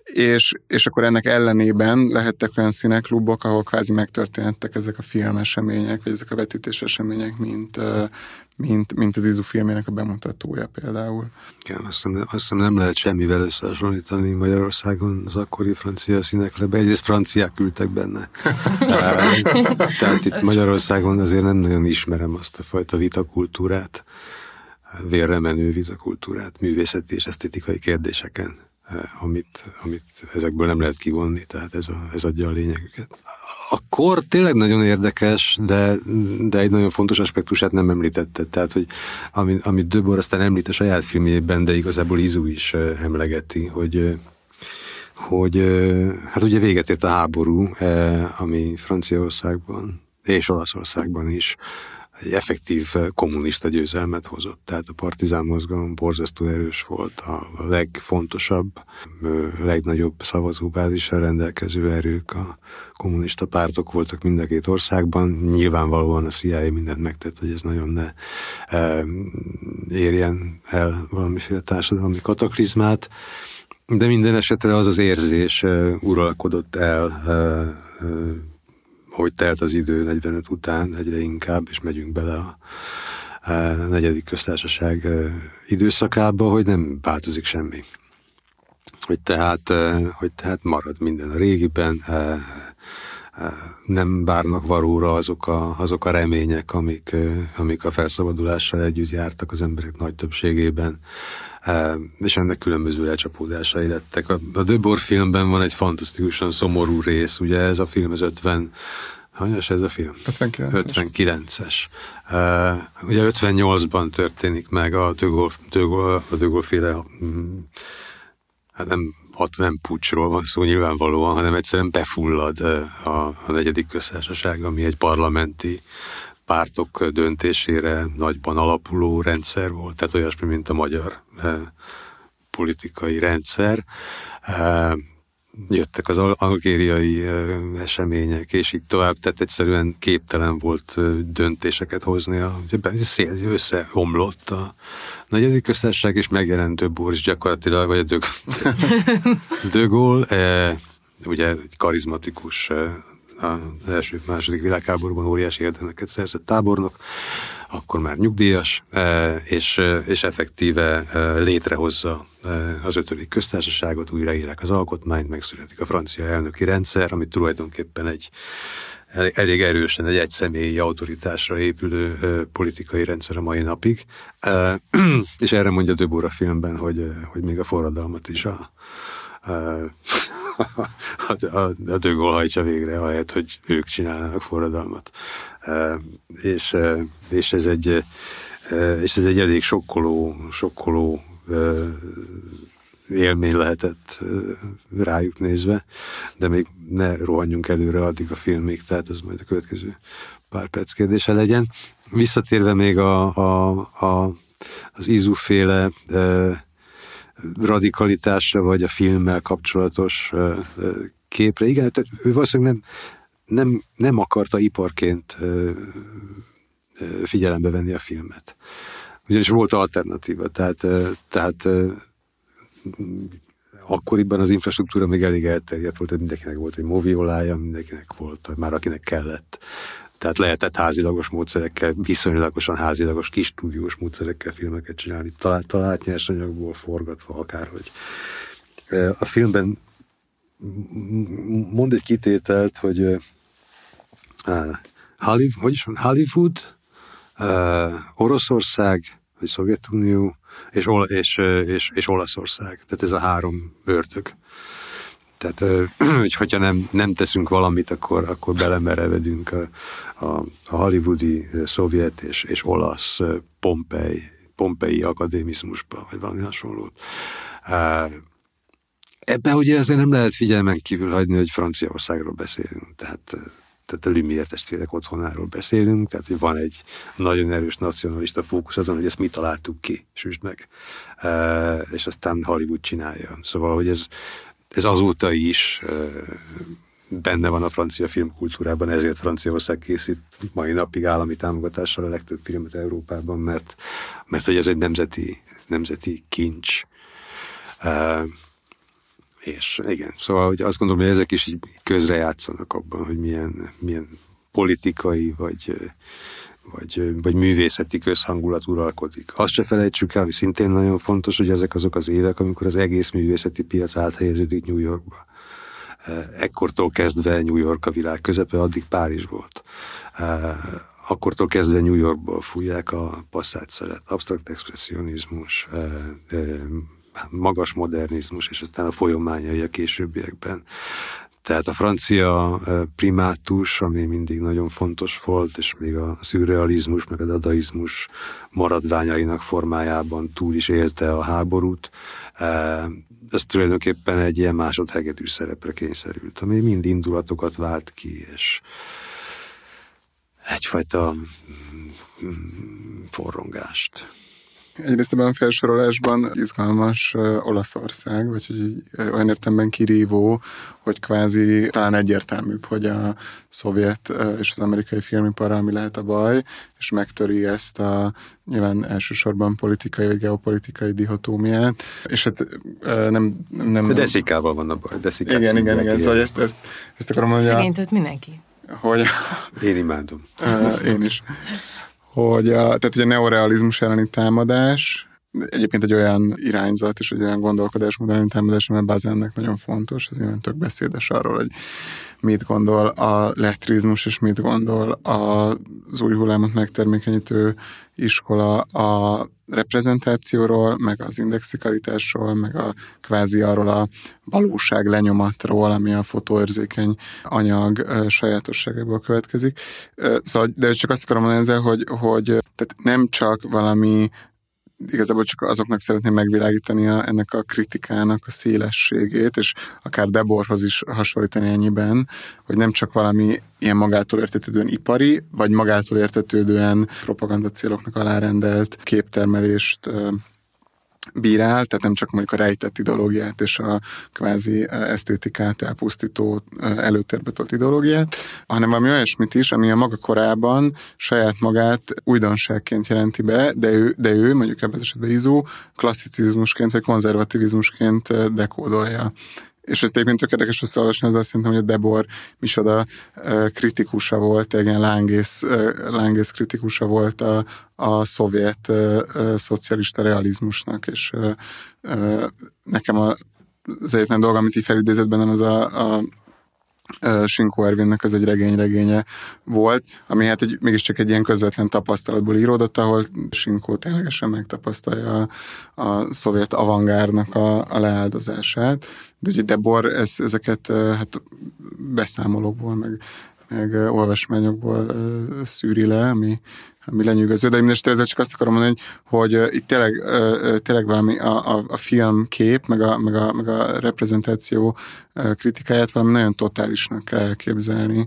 C: És akkor ennek ellenében lehettek olyan színeklubok, ahol kvázi megtörténtek ezek a filmesemények, vagy ezek a vetítés események, mint az Izu filmének a bemutatója például.
D: Igen, azt hiszem nem lehet semmivel összehasonlítani Magyarországon az akkori francia színeklebe. Egyrészt franciák ültek benne. Tehát itt Magyarországon azért nem nagyon ismerem azt a fajta vitakultúrát, vérre menő vitakultúrát, művészeti és esztétikai kérdéseken, amit ezekből nem lehet kivonni, tehát ez adja a lényegüket. A kor tényleg nagyon érdekes, de egy nagyon fontos aspektusát nem említette, tehát hogy amit Debord aztán említ a saját filmjében, de igazából Izu is emlegeti, hogy hát ugye véget ért a háború, ami Franciaországban és Olaszországban is egy effektív kommunista győzelmet hozott. Tehát a partizán mozgalom borzasztó erős volt, a legfontosabb, legnagyobb szavazóbázissal rendelkező erők, a kommunista pártok voltak mind a két országban. Nyilvánvalóan a CIA mindent megtett, hogy ez nagyon ne érjen el valamiféle társadalmi kataklizmát, de minden esetre az az érzés uralkodott el, hogy telt az idő 45 után egyre inkább, és megyünk bele a negyedik köztársaság időszakába, hogy nem változik semmi. Hogy tehát marad minden a régiben, nem várnak valóra azok a remények, amik a felszabadulással együtt jártak az emberek nagy többségében, és ennek különböző lecsapódásai lettek. A Debord filmben van egy fantasztikusan szomorú rész, ugye ez a film, ez 50-hanyas ez a film? 59-es. Ugye 58-ban történik meg a De Gaulle féle, hát nem puccsról van szó nyilvánvalóan, hanem egyszerűen befullad a negyedik köztársaság, ami egy parlamenti pártok döntésére nagyban alapuló rendszer volt, tehát olyasmi, mint a magyar politikai rendszer. Jöttek az algériai események, és így tovább, tehát egyszerűen képtelen volt döntéseket hozni. Összeomlott a negyedik köztársaság, és megjelent De Boer is gyakorlatilag, vagy a De Gaulle, ugye egy karizmatikus, az első-második világháborúban óriási érdemeket szerzett tábornok, akkor már nyugdíjas, és effektíve létrehozza az ötödik köztársaságot, újraírják az alkotmányt, megszületik a francia elnöki rendszer, ami tulajdonképpen elég erősen egy egyszemélyi autoritásra épülő politikai rendszer a mai napig. És erre mondja De Boer a filmben, hogy még a forradalmat is a De Gaulle hajtsa végre, ahelyett, hogy ők csinálnának forradalmat. És ez egy elég sokkoló élmény lehetett rájuk nézve, de még ne rohanjunk előre addig a filmig, tehát ez majd a következő pár perc kérdése legyen. Visszatérve még az Izu-féle radikalitásra, vagy a filmmel kapcsolatos képre. Igen, tehát ő valószínűleg nem akarta iparként figyelembe venni a filmet. Ugyanis volt alternatíva, tehát akkoriban az infrastruktúra még elég elterjedt volt, hogy mindenkinek volt egy moviolája, mindenkinek volt, már akinek kellett. Tehát lehetett házilagos módszerekkel, viszonylagosan házilagos kis stúdiós módszerekkel filmeket csinálni, talált nyersanyagból forgatva akárhogy. A filmben mond egy kitételt, hogy Hollywood, Oroszország, vagy Szovjetunió, és Olaszország. Tehát ez a három ördög. Tehát, hogyha nem teszünk valamit, akkor belemerevedünk a hollywoodi, szovjet és olasz pompei akadémizmusba, vagy valami hasonlót. Ebben ugye azért nem lehet figyelmen kívül hagyni, hogy Franciaországról beszélünk. Tehát a Lumière testvérek otthonáról beszélünk, tehát hogy van egy nagyon erős nacionalista fókusz azon, hogy ezt mi találtuk ki, süsd meg. És aztán Hollywood csinálja. Szóval, hogy ez azóta is benne van a francia filmkultúrában, ezért Franciaország készít mai napig állami támogatással a legtöbb filmet Európában, mert hogy ez egy nemzeti kincs. És igen, szóval hogy azt gondolom, hogy ezek is így közrejátszanak abban, hogy milyen politikai vagy művészeti közhangulat uralkodik. Azt se felejtsük el, hogy szintén nagyon fontos, hogy ezek azok az évek, amikor az egész művészeti piac áthelyeződik New Yorkba. Ekkortól kezdve New York a világ közepe, addig Párizs volt. Akkortól kezdve New Yorkból fújják a passzát szeret, absztrakt expresszionizmus, magas modernizmus, és aztán a folyamányai a későbbiekben. Tehát a francia primátus, ami mindig nagyon fontos volt, és még a szürrealizmus, meg a dadaizmus maradványainak formájában túl is élte a háborút, ez tulajdonképpen egy ilyen másodhegedű szerepre kényszerült, ami mind indulatokat vált ki, és egyfajta forrongást.
C: Egyrészt ebben a felsorolásban izgalmas Olaszország, vagy hogy olyan értelemben kirívó, hogy kvázi talán egyértelműbb, hogy a szovjet és az amerikai filmiparral mi lehet a baj, és megtöri ezt a nyilván elsősorban politikai vagy geopolitikai dihotómiát, és hát nem...
D: Deszikával van a baj.
C: Igen. Szóval ezt akarom mondani.
E: Szegénytőt mindenki.
C: Hogy...
D: Én imádom.
C: Én is. Tehát hogy a neorealizmus elleni támadás egyébként egy olyan irányzat és egy olyan gondolkodásmód elleni támadás, amely Bazinnek nagyon fontos, az ilyen tök beszédes arról, hogy mit gondol a lettrizmus, és mit gondol az új hullámot megtermékenyítő iskola a reprezentációról, meg az indexikalitásról, meg a kvázi arról a valóság lenyomatról, ami a fotóérzékeny anyag sajátosságából következik. Szóval, de csak azt akarom mondani ezzel, hogy tehát nem csak valami, igazából csak azoknak szeretném megvilágítani ennek a kritikának a szélességét, és akár Deborhoz is hasonlítani ennyiben, hogy nem csak valami ilyen magától értetődően ipari, vagy magától értetődően propaganda céloknak alárendelt képtermelést bírál, tehát nem csak mondjuk a rejtett ideológiát és a kvázi esztétikát elpusztító előtérbe tolt ideológiát, hanem valami olyasmit is, ami a maga korában saját magát újdonságként jelenti be, de ő mondjuk ebben az esetben Izu klasszicizmusként vagy konzervativizmusként dekódolja. És ezt egyébként tök érdekes összeolvasni, az azt hiszem, hogy a Debor micsoda kritikusa volt, egy ilyen lángész kritikusa volt a szovjet szocialista realizmusnak, és nekem az egyetlen dolga, amit így felidézett bennem, az a Sinkó Ervinnek az egy regénye volt, ami hát mégiscsak egy ilyen közvetlen tapasztalatból íródott, ahol Sinkó ténylegesen megtapasztalja a szovjet avantgárdnak a leáldozását. De ugye Debor ezeket hát beszámolókból, meg olvasmányokból szűri le, ami lenyűgöző, de mindesetre ezzel csak azt akarom mondani, hogy itt tényleg valami a filmkép, meg a reprezentáció kritikáját valami nagyon totálisnak kell elképzelni,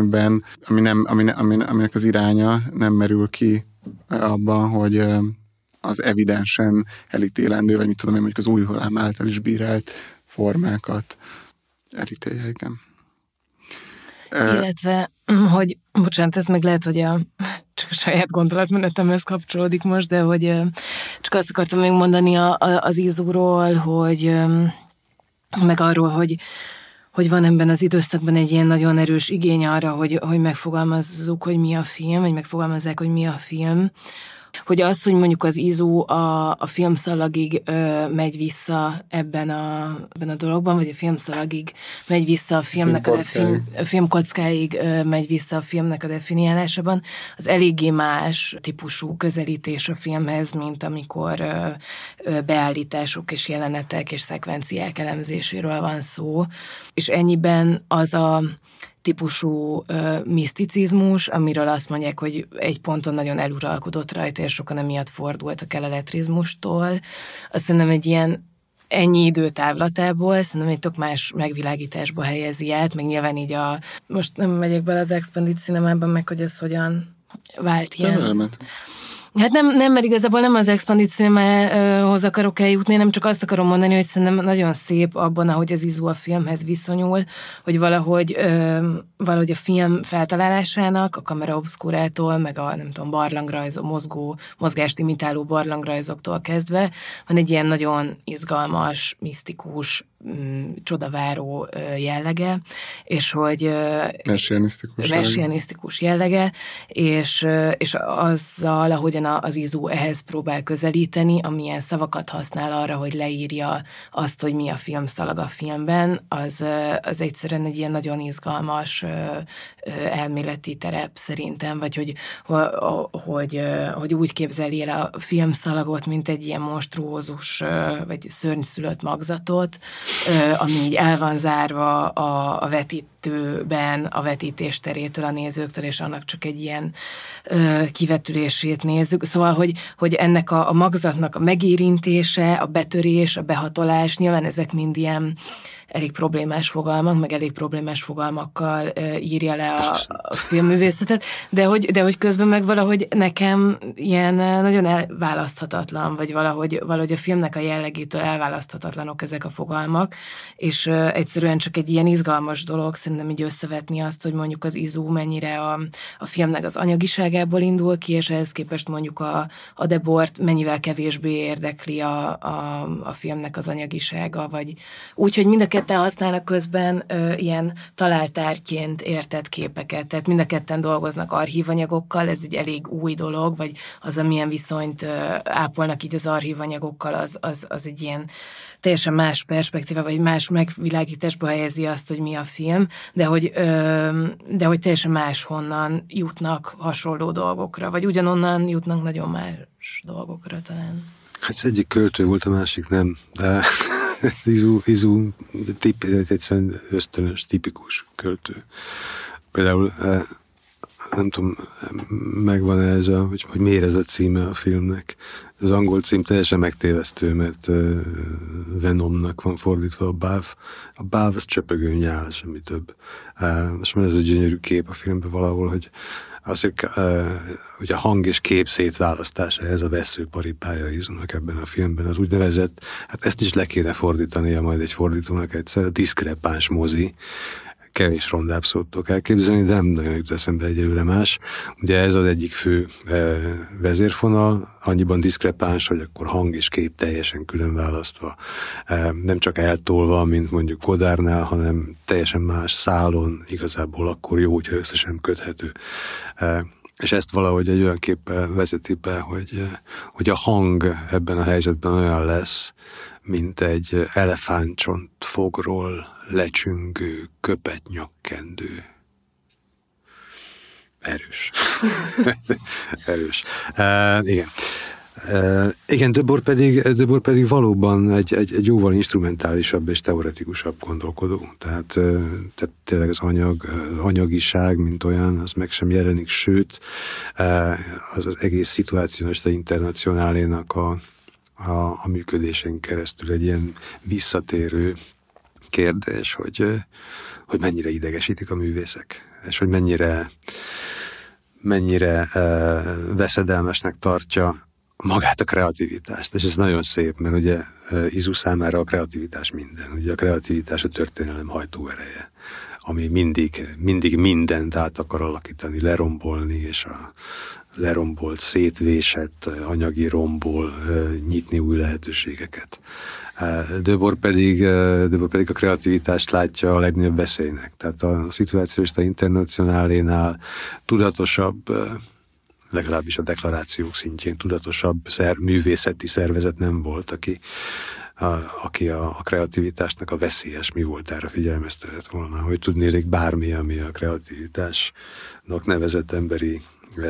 C: aminek az iránya nem merül ki abban, hogy az evidensen elítélendő, vagy mit tudom én, mondjuk az új hullám által is bírált formákat elítélje, igen.
E: Illetve, hogy, bocsánat, ez meg lehet, hogy csak a saját gondolatmenetemhez kapcsolódik most, de hogy csak azt akartam még mondani az Izuról, hogy meg arról, hogy van ebben az időszakban egy ilyen nagyon erős igény arra, hogy megfogalmazzuk, hogy mi a film, vagy megfogalmazzák, hogy mi a film. Hogy az, hogy mondjuk az Izu a filmszalagig megy vissza ebben a dologban, vagy a filmszalagig megy vissza a filmnek a filmkockáig megy vissza a filmnek a definiálásában, az eléggé más típusú közelítés a filmhez, mint amikor beállítások és jelenetek és szekvenciák elemzéséről van szó. És ennyiben az a típusú miszticizmus, amiről azt mondják, hogy egy ponton nagyon eluralkodott rajta, és sokan emiatt fordultak el a lettrizmustól. Azt szerintem egy ilyen ennyi időtávlatából, szerintem egy tök más megvilágításba helyezi át, meg nyilván így most nem megyek bele az Expanded Cinemában, meg hogy ez hogyan vált ilyen. Hát nem, mert igazából nem az Expanded Cinemahoz akarok eljutni, nem csak azt akarom mondani, hogy szerintem nagyon szép abban, ahogy az Izu a filmhez viszonyul, hogy valahogy a film feltalálásának, a kamera obszkurától, meg a nem tudom, barlangrajzok, mozgást imitáló barlangrajzoktól kezdve van egy ilyen nagyon izgalmas, misztikus csodaváró jellege, és hogy messianisztikus jellege, és azzal, ahogyan az Izu ehhez próbál közelíteni, amilyen szavakat használ arra, hogy leírja azt, hogy mi a filmszalag a filmben, az egyszerűen egy ilyen nagyon izgalmas elméleti terep szerintem, vagy hogy úgy képzeli el a filmszalagot, mint egy ilyen monstruózus, vagy szörnyszülött magzatot, ami így el van zárva a vetítőben, a vetítés terétől, a nézőktől, és annak csak egy ilyen kivetülését nézzük. Szóval, hogy ennek a magzatnak a megérintése, a betörés, a behatolás, nyilván ezek mind ilyen elég problémás fogalmak, meg elég problémás fogalmakkal írja le a filmművészetet, de hogy közben meg valahogy nekem ilyen nagyon elválaszthatatlan, vagy valahogy a filmnek a jellegétől elválaszthatatlanok ezek a fogalmak, és egyszerűen csak egy ilyen izgalmas dolog szerintem így összevetni azt, hogy mondjuk az Izu mennyire a filmnek az anyagiságából indul ki, és ehhez képest mondjuk a Debort mennyivel kevésbé érdekli a filmnek az anyagisága, vagy úgy, hogy mind a ketten használnak közben ilyen találtárként értett képeket, tehát mind a ketten dolgoznak archívanyagokkal, ez egy elég új dolog, vagy az, amilyen viszonyt ápolnak így az archívanyagokkal, az egy ilyen teljesen más perspektíva, vagy más megvilágításba helyezi azt, hogy mi a film, de hogy teljesen máshonnan jutnak hasonló dolgokra, vagy ugyanonnan jutnak nagyon más dolgokra talán.
D: Hát az egyik költő volt, a másik nem, de Izu egyszerűen ösztönös, tipikus költő. Például nem tudom, megvan ez hogy miért ez a címe a filmnek. Az angol cím teljesen megtévesztő, mert Venomnak van fordítva a báv. A báv az csöpögő nyál, semmi több. És van ez a gyönyörű kép a filmben valahol, hogy a hang és kép szétválasztása, ez a veszőparipája Izunak ebben a filmben, az úgynevezett, hát ezt is le kéne fordítania majd egy fordítónak egyszer, a diszkrepáns mozi. Kevés rondább szót tudok elképzelni, de nem nagyon jut eszembe egyelőre más. Ugye ez az egyik fő vezérfonal, annyiban diszkrepáns, hogy akkor hang és kép teljesen külön választva. Nem csak eltolva, mint mondjuk Godardnál, hanem teljesen más szálon, igazából akkor jó, hogyha összesen köthető. És ezt valahogy egy olyan képpel vezeti be, hogy a hang ebben a helyzetben olyan lesz, mint egy elefántcsont fogról lecsüngő, köpet nyakkendő. Erős. Erős. Igen. Igen, Debord pedig valóban egy jóval instrumentálisabb és teoretikusabb gondolkodó. Tehát tényleg az anyagiság, mint olyan, az meg sem jelenik, sőt, az egész szituácionista internacionálénak a működésen keresztül egy ilyen visszatérő kérdés, hogy mennyire idegesítik a művészek, és hogy mennyire veszedelmesnek tartja magát a kreativitást. És ez nagyon szép, mert ugye Izu számára a kreativitás minden. Ugye a kreativitás a történelem hajtóereje, ami mindig mindent át akar alakítani, lerombolni, és a lerombolt, szétvésett anyagi romból nyitni új lehetőségeket. Debord pedig a kreativitást látja a legnagyobb veszélynek. Tehát a szituácionista internacionálénál tudatosabb, legalábbis a deklarációk szintjén tudatosabb művészeti szervezet nem volt, aki a kreativitásnak a veszélyes mi volt, erre figyelmeztetett volna, hogy tudnélik bármi, ami a kreativitásnak nevezett emberi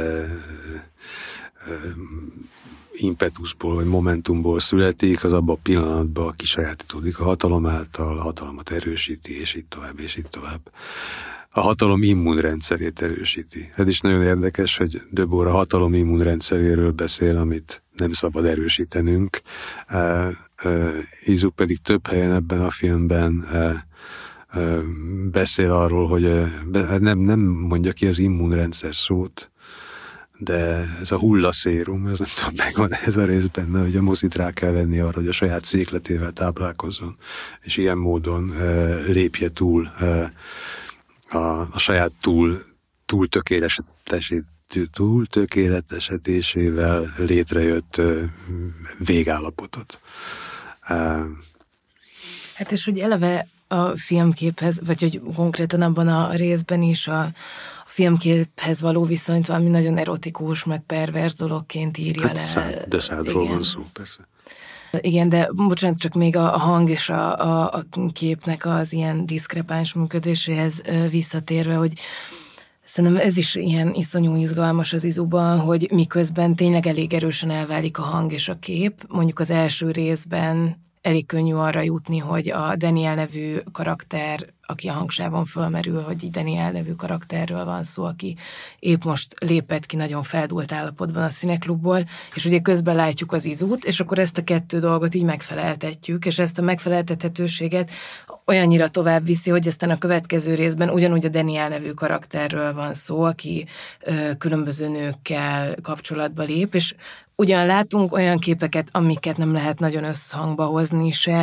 D: impetusból vagy momentumból születik, az abban a pillanatban kisajátítódik a hatalom által, a hatalmat erősíti, és így tovább, és így tovább. A hatalom immunrendszerét erősíti. Ez is nagyon érdekes, hogy Debord a hatalom immunrendszeréről beszél, amit nem szabad erősítenünk. Izu pedig több helyen ebben a filmben beszél arról, hogy nem mondja ki az immunrendszer szót, de ez a hullaszérum, ez nem tudom, megvan ez a rész benne, hogy a mozit rá kell venni arra, hogy a saját székletével táplálkozzon, és ilyen módon lépje túl a saját túl tökéletesedésével létrejött végállapotot.
E: Hát és hogy eleve a filmképhez, vagy hogy konkrétan abban a részben is a filmképhez való viszonyt valami nagyon erotikus, meg perverz dologként írja le.
D: De szádról van szó, persze.
E: Igen, de bocsánat, csak még a hang és a képnek az ilyen diszkrepáns működéséhez visszatérve, hogy szerintem ez is ilyen iszonyú izgalmas az Izuban, hogy miközben tényleg elég erősen elválik a hang és a kép. Mondjuk az első részben elég könnyű arra jutni, hogy a Daniel nevű karakter, aki a hangsávon fölmerül, hogy így Daniel nevű karakterről van szó, aki épp most lépett ki nagyon feldúlt állapotban a színeklubból, és ugye közben látjuk az Izút, és akkor ezt a kettő dolgot így megfeleltetjük, és ezt a megfeleltethetőséget olyannyira tovább viszi, hogy aztán a következő részben ugyanúgy a Daniel nevű karakterről van szó, aki különböző nőkkel kapcsolatba lép, és ugyan látunk olyan képeket, amiket nem lehet nagyon összhangba hozni, se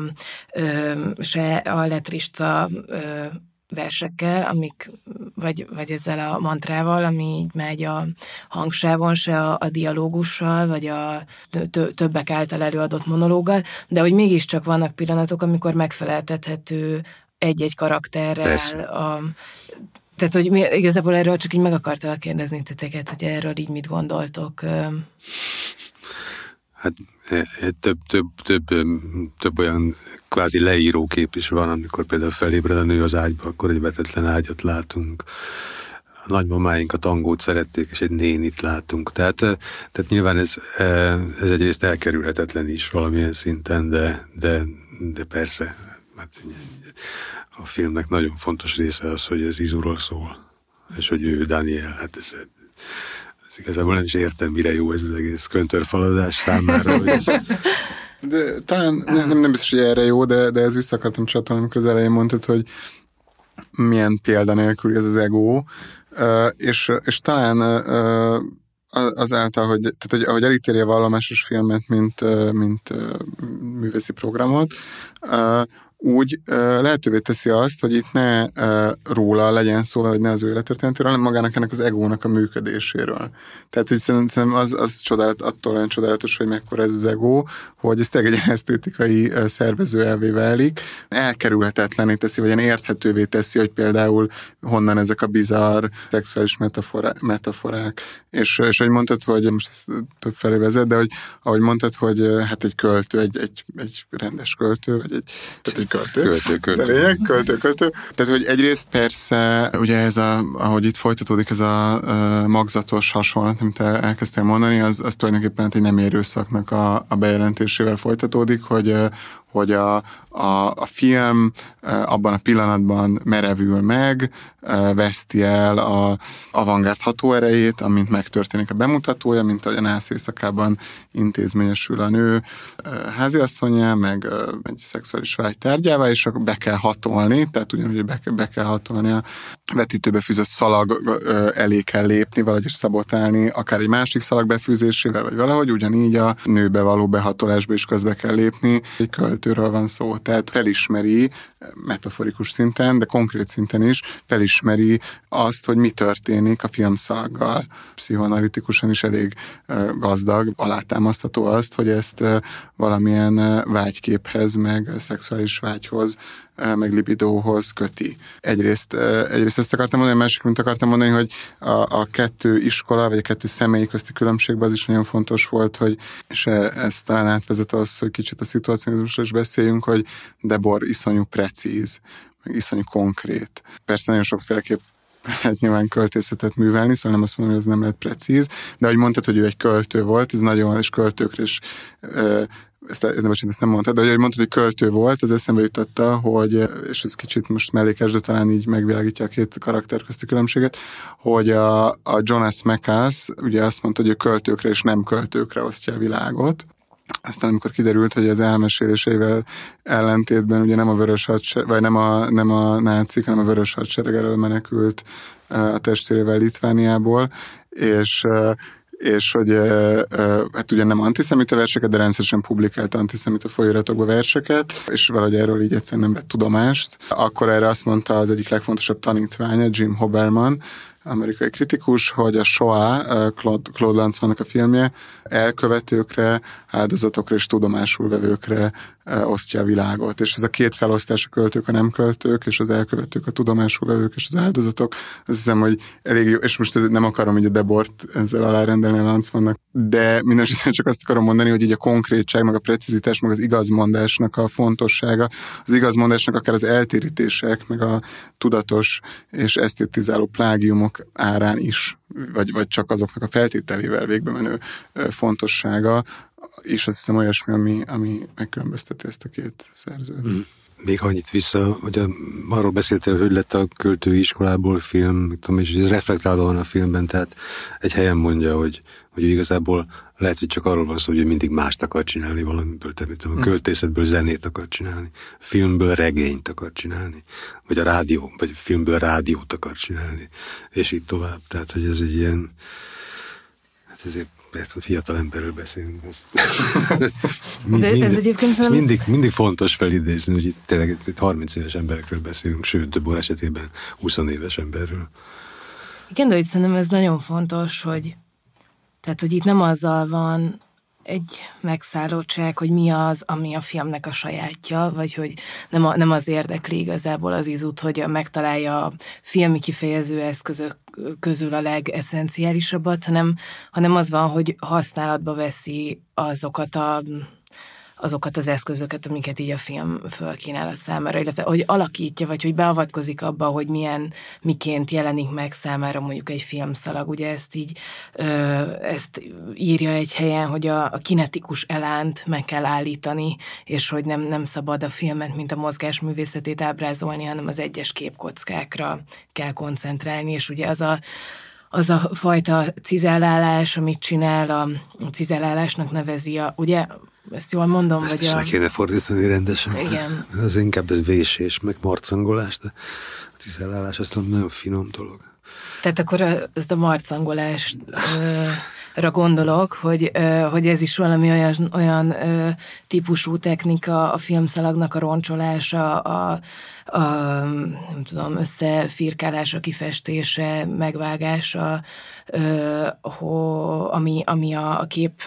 E: a letrista versekkel, amik, vagy ezzel a mantrával, ami így megy a hangsávon, se a dialógussal, vagy a többek által előadott monológgal, de hogy mégiscsak vannak pillanatok, amikor megfeleltethető egy-egy karakterrel. Tehát, hogy igazából erről csak így meg akartalak kérdezni titeket, hogy erről így mit gondoltok.
D: Hát több olyan kvázi leírókép is van, amikor például felébred a nő az ágyba, akkor egy vetetlen ágyat látunk. A nagymamáink a tangót szerették, és egy nénit látunk. Tehát nyilván ez egyrészt elkerülhetetlen is valamilyen szinten, de persze, hát a filmnek nagyon fontos része az, hogy ez Izuról szól, és hogy ő Daniel, hát ez igazából nem is értem, mire jó ez az egész köntörfaladás számára.
C: De talán nem biztos, hogy erre jó, de ez vissza akartam csatolni, amikor az elején mondtad, hogy milyen példa nélkül ez az ego, és talán azáltal, hogy ahogy elítéli a vallomásos filmet, mint művészi programot, úgy lehetővé teszi azt, hogy itt ne róla legyen szó, vagy ne az ő élettörténetéről, hanem magának ennek az egónak a működéséről. Tehát, hogy szerintem az attól olyan csodálatos, hogy mekkora ez az ego, hogy ez tényleg egy esztétikai szervező elvé válik, elkerülhetetlené teszi, vagy érthetővé teszi, hogy például honnan ezek a bizarr szexuális metaforák. És ahogy mondtad, hogy most ez több felé vezet, de hogy ahogy mondtad, hogy hát egy költő, egy rendes költő, vagy egy költő. Tehát, hogy egyrészt persze, ugye ez ahogy itt folytatódik ez a magzatos hasonlat, amit elkezdtél mondani, az tulajdonképpen egy nem erőszaknak a bejelentésével folytatódik, hogy a film abban a pillanatban merevül meg, veszti el a avantgárd hatóerejét, amint megtörténik a bemutatója, mint ahogy a nász éjszakában intézményesül a nő háziasszonnyá, meg egy szexuális vágy tárgyává, és akkor be kell hatolni, tehát ugyanúgy be kell hatolni a vetítőbe fűzött szalag elé kell lépni, valahogy is szabotálni, akár egy másik szalag befűzésével, vagy valahogy, ugyanígy a nőbe való behatolásba is közbe kell lépni. Egy költőről van szó, tehát felismeri metaforikus szinten, de konkrét szinten is felismeri azt, hogy mi történik a filmszalaggal. Pszichoanalitikusan is elég gazdag, alátámasztható azt, hogy ezt valamilyen vágyképhez, meg szexuális vágyhoz, meg libidóhoz köti. Egyrészt ezt akartam mondani, a másik, mint akartam mondani, hogy a kettő iskola, vagy a kettő személy közti különbségben az is nagyon fontos volt, hogy, és ez talán átvezet az, hogy kicsit a szituacionizmusról is beszéljünk, hogy Debord iszonyú precíz, meg iszonyú konkrét. Persze nagyon sokféleképp lehet nyilván költészetet művelni, szóval nem azt mondom, hogy ez nem lehet precíz, de ahogy mondtad, hogy ő egy költő volt, ez nagyon, és költőkre is ezt nem mondtad, de ahogy mondtad, hogy költő volt, az eszembe jutotta, hogy, és ez kicsit most mellékes, de talán így megvilágítja a két karakter közti különbséget, hogy a Jonas Mekas ugye azt mondta, hogy ő költőkre és nem költőkre osztja a világot. Aztán amikor kiderült, hogy az elmeséléseivel ellentétben ugye nem a vörös hadsereg, vagy nem a nácik, hanem a vörös hadsereg elől menekült a testvérével Litvániából, és hogy hát ugye nem antiszemita verseket, de rendszeresen publikált antiszemita folyóiratokba verseket, és valahogy erről így egyszerűen nem vett tudomást. Akkor erre azt mondta az egyik legfontosabb tanítványa, Jim Hoberman, amerikai kritikus, hogy a Shoah, Claude Lanzmannnak a filmje, elkövetőkre, áldozatokra és tudomásul vevőkre osztja a világot. És ez a két felosztás, a költők, a nem költők, és az elkövetők, a tudomásul vevők és az áldozatok, azt hiszem, hogy elég jó, és most nem akarom így a Debort ezzel alárendelni a Lanzmannnak, de mindenesetre csak azt akarom mondani, hogy így a konkrétság, meg a precizitás, meg az igazmondásnak a fontossága, az igazmondásnak akár az eltérítések, meg a tudatos és esztétizáló plágiumok árán is, vagy csak azoknak a feltételével végbe menő fontossága, és azt hiszem olyasmi, ami megkülönbözteti ezt a két szerzőt.
D: Még annyit vissza, hogy arról beszéltél, hogy lett a költői iskolából film, és ez reflektálva van a filmben, tehát egy helyen mondja, hogy igazából lehet, hogy csak arról van szó, hogy mindig mást akar csinálni valamiből, tehát a költészetből zenét akar csinálni, filmből regényt akar csinálni, vagy vagy filmből rádiót akar csinálni, és így tovább. Tehát, hogy ez egy ilyen, hát ezért fiatal emberről beszélünk.
E: Ez egyébként
D: mindig fontos felidézni, hogy tényleg itt 30 éves emberekről beszélünk, sőt, Debor esetében 20 éves emberről.
E: Igen, de itt szerintem ez nagyon fontos, hogy itt nem azzal van egy megszállottság, hogy mi az, ami a filmnek a sajátja, vagy hogy nem az érdekli igazából az Izut, hogy megtalálja a filmi kifejező eszközök közül a legesszenciálisabbat, hanem az van, hogy használatba veszi azokat az eszközöket, amiket így a film fölkínál a számára, illetve hogy alakítja, vagy hogy beavatkozik abba, hogy miként jelenik meg számára mondjuk egy filmszalag. Ugye ezt írja egy helyen, hogy a kinetikus elánt meg kell állítani, és hogy nem szabad a filmet, mint a mozgásművészetét ábrázolni, hanem az egyes képkockákra kell koncentrálni, és ugye az a fajta cizellálás, amit csinál, a cizellálásnak nevezi ugye, ezt jól mondom?
D: Ezt is le kéne fordítani rendesen.
E: Igen.
D: Az inkább ez vésés, meg marcangolás, de a cizellálás az nagyon finom dolog.
E: Tehát akkor ezt a marcangolásra gondolok, hogy ez is valami olyan típusú technika, a filmszalagnak a roncsolása, a nem tudom, összefirkálása, kifestése, megvágása, ami a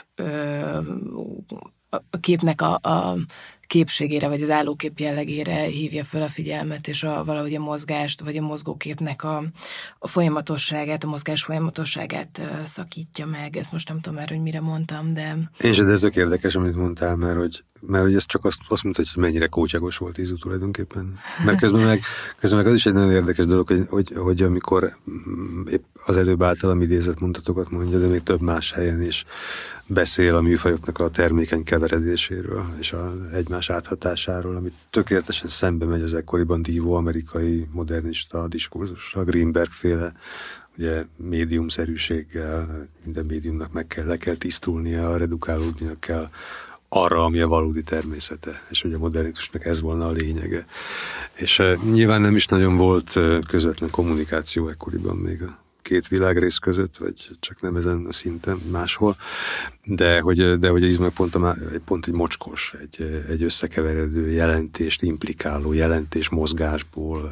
E: képnek a képségére, vagy az állókép jellegére hívja fel a figyelmet, és valahogy a mozgást, vagy a mozgóképnek a folyamatosságát, a mozgás folyamatosságát szakítja meg. Ezt most nem tudom már, hogy mire mondtam, de...
D: Én sem, de tök érdekes, amit mondtál, mert hogy ez csak azt mondta, hogy mennyire kócsagos volt Izu tulajdonképpen. Mert közben meg az is egy nagyon érdekes dolog, hogy amikor épp az előbb általam idézett mondatokat mondja, de még több más helyen is beszél a műfajoknak a termékeny keveredéséről, és az egymás áthatásáról, ami tökéletesen szembe megy az ekkoriban dívó amerikai modernista diskurzussal, Greenberg-féle, ugye médiumszerűséggel, minden médiumnak le kell tisztulnia, redukálódnia kell arra, ami a valódi természete, és hogy a modernitásnak ez volna a lényege. És nyilván nem is nagyon volt közvetlen kommunikáció ekkoriban még a két világrész között, vagy csak nem ezen a szinten, máshol, de hogy Izmai pont egy mocskos, egy összekeveredő jelentést implikáló, jelentés mozgásból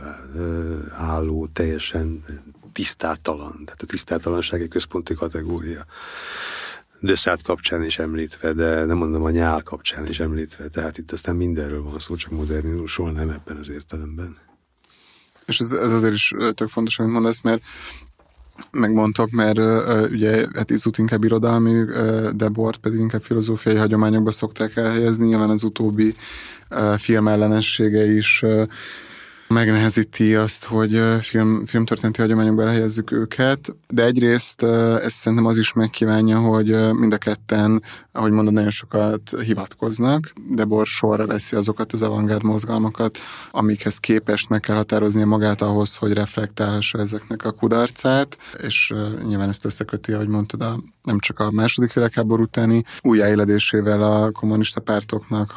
D: álló, teljesen tisztátalan, tehát a tisztátalanság egy központi kategória. De Szád kapcsán is említve, de nem mondom a nyál kapcsán is említve, tehát itt aztán mindenről van szó, csak modernizmusról nem ebben az értelemben.
C: És ez azért is tök fontos, amit mondasz, mert megmondtok, mert ugye hát Izut inkább irodalmi, Debort pedig inkább filozófiai hagyományokba szokták elhelyezni, nyilván az utóbbi filmellenessége is megnehezíti azt, hogy filmtörténeti hagyományokba elhelyezzük őket, de egyrészt ezt szerintem az is megkívánja, hogy mind a ketten, ahogy mondod, nagyon sokat hivatkoznak. Debor sorra veszi azokat az avantgárd mozgalmakat, amikhez képest meg kell határoznia magát ahhoz, hogy reflektálhassa ezeknek a kudarcát, és nyilván ezt összeköti, ahogy mondtad, nem csak a második világháború utáni újjáéledésével a kommunista pártoknak,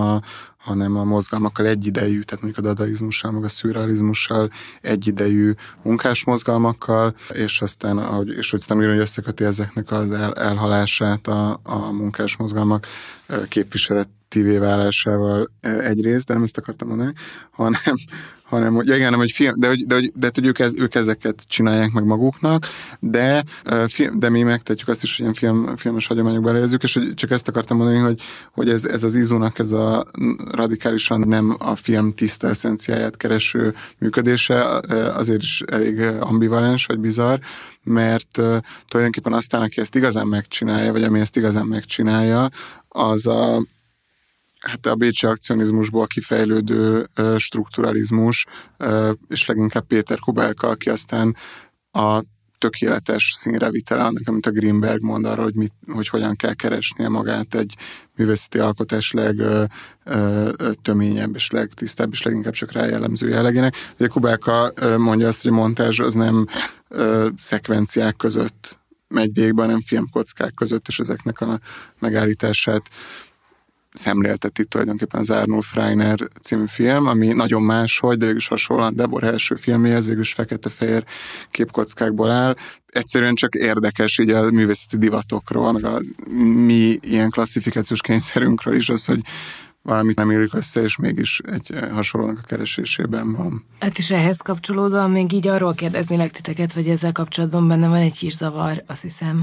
C: hanem a mozgalmakkal egyidejű, tehát mondjuk a dadaizmussal, meg a szürrealizmussal egyidejű munkásmozgalmakkal, és aztán, hogy összeköti ezeknek az elhalását a munkásmozgalmak képviseletívé válásával egyrészt, de nem ezt akartam mondani, hanem hogy igen, nem, hogy film, de ők ezeket csinálják meg maguknak, de mi megtetjük azt is, hogy ilyen filmes hagyományok belejezzük, és hogy csak ezt akartam mondani, hogy ez az Izónak ez a radikálisan nem a film tiszta eszenciáját kereső működése, azért is elég ambivalens vagy bizarr, mert tulajdonképpen aztán, aki ezt igazán megcsinálja, vagy ami ezt igazán megcsinálja, az a bécsi akcionizmusból kifejlődő strukturalizmus, és leginkább Péter Kubelka, aki aztán a tökéletes színrevitele annak, amit a Greenberg mond arra, hogy hogyan kell keresnie magát egy művészeti alkotás legtöményebb és legtisztább és leginkább csak rá jellemző jellegének. Ugye Kubelka mondja azt, hogy a montázs az nem szekvenciák között megy végbe, hanem filmkockák között, és ezeknek a megállítását szemlélteti tulajdonképpen az Arnulf Reiner című film, ami nagyon máshogy, de végülis hasonlóan Debor első filméhez, végülis fekete-fehér képkockákból áll. Egyszerűen csak érdekes így a művészeti divatokról, meg a mi ilyen klasszifikációs kényszerünkről is az, hogy valamit nem illik össze, és mégis egy hasonlónak a keresésében van.
E: Hát és ehhez kapcsolódóan még így arról kérdeznélek titeket, vagy ezzel kapcsolatban benne van egy kis zavar, azt hiszem,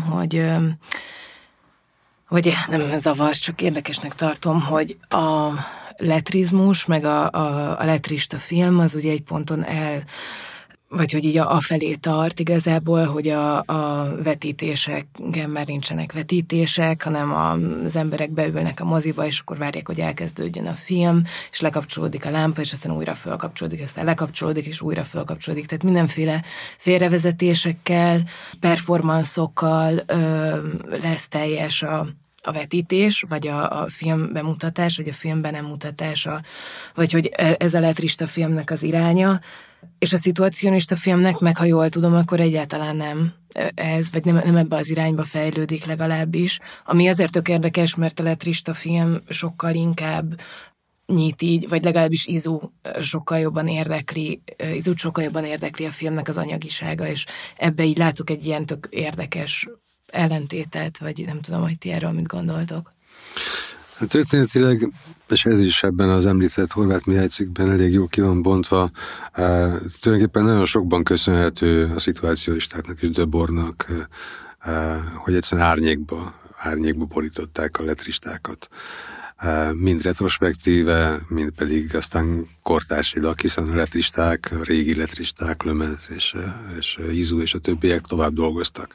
E: vagy nem zavar, csak érdekesnek tartom, hogy a letrizmus, meg a letrista film az ugye egy ponton vagy hogy így afelé tart igazából, hogy a vetítéseken már nincsenek vetítések, hanem az emberek beülnek a moziba, és akkor várják, hogy elkezdődjön a film, és lekapcsolódik a lámpa, és aztán újra fölkapcsolódik, aztán lekapcsolódik, és újra fölkapcsolódik. Tehát mindenféle félrevezetésekkel, performanszokkal lesz teljes a vetítés, vagy a film bemutatás, vagy a film be nem mutatása, vagy hogy ez a letrista filmnek az iránya, és a szituacionista filmnek meg, ha jól tudom, akkor egyáltalán nem ez, vagy nem ebbe az irányba fejlődik legalábbis, ami azért tök érdekes, mert a letrista film sokkal inkább nyit így, vagy legalábbis Izút sokkal jobban érdekli a filmnek az anyagisága, és ebbe így látok egy ilyen tök érdekes ellentétet, vagy nem tudom, hogy ti erről mit gondoltok.
D: Történetileg, és ez is ebben az említett Horváth Mihály cikkben elég jó ki van bontva, tulajdonképpen nagyon sokban köszönhető a szituacionistáknak és Döbornak, hogy egyszerűen árnyékba borították a letristákat. Mind retrospektíve, mind pedig aztán kortársilag, hiszen a letristák, a régi letristák, Lömez és Izu és a többiek tovább dolgoztak.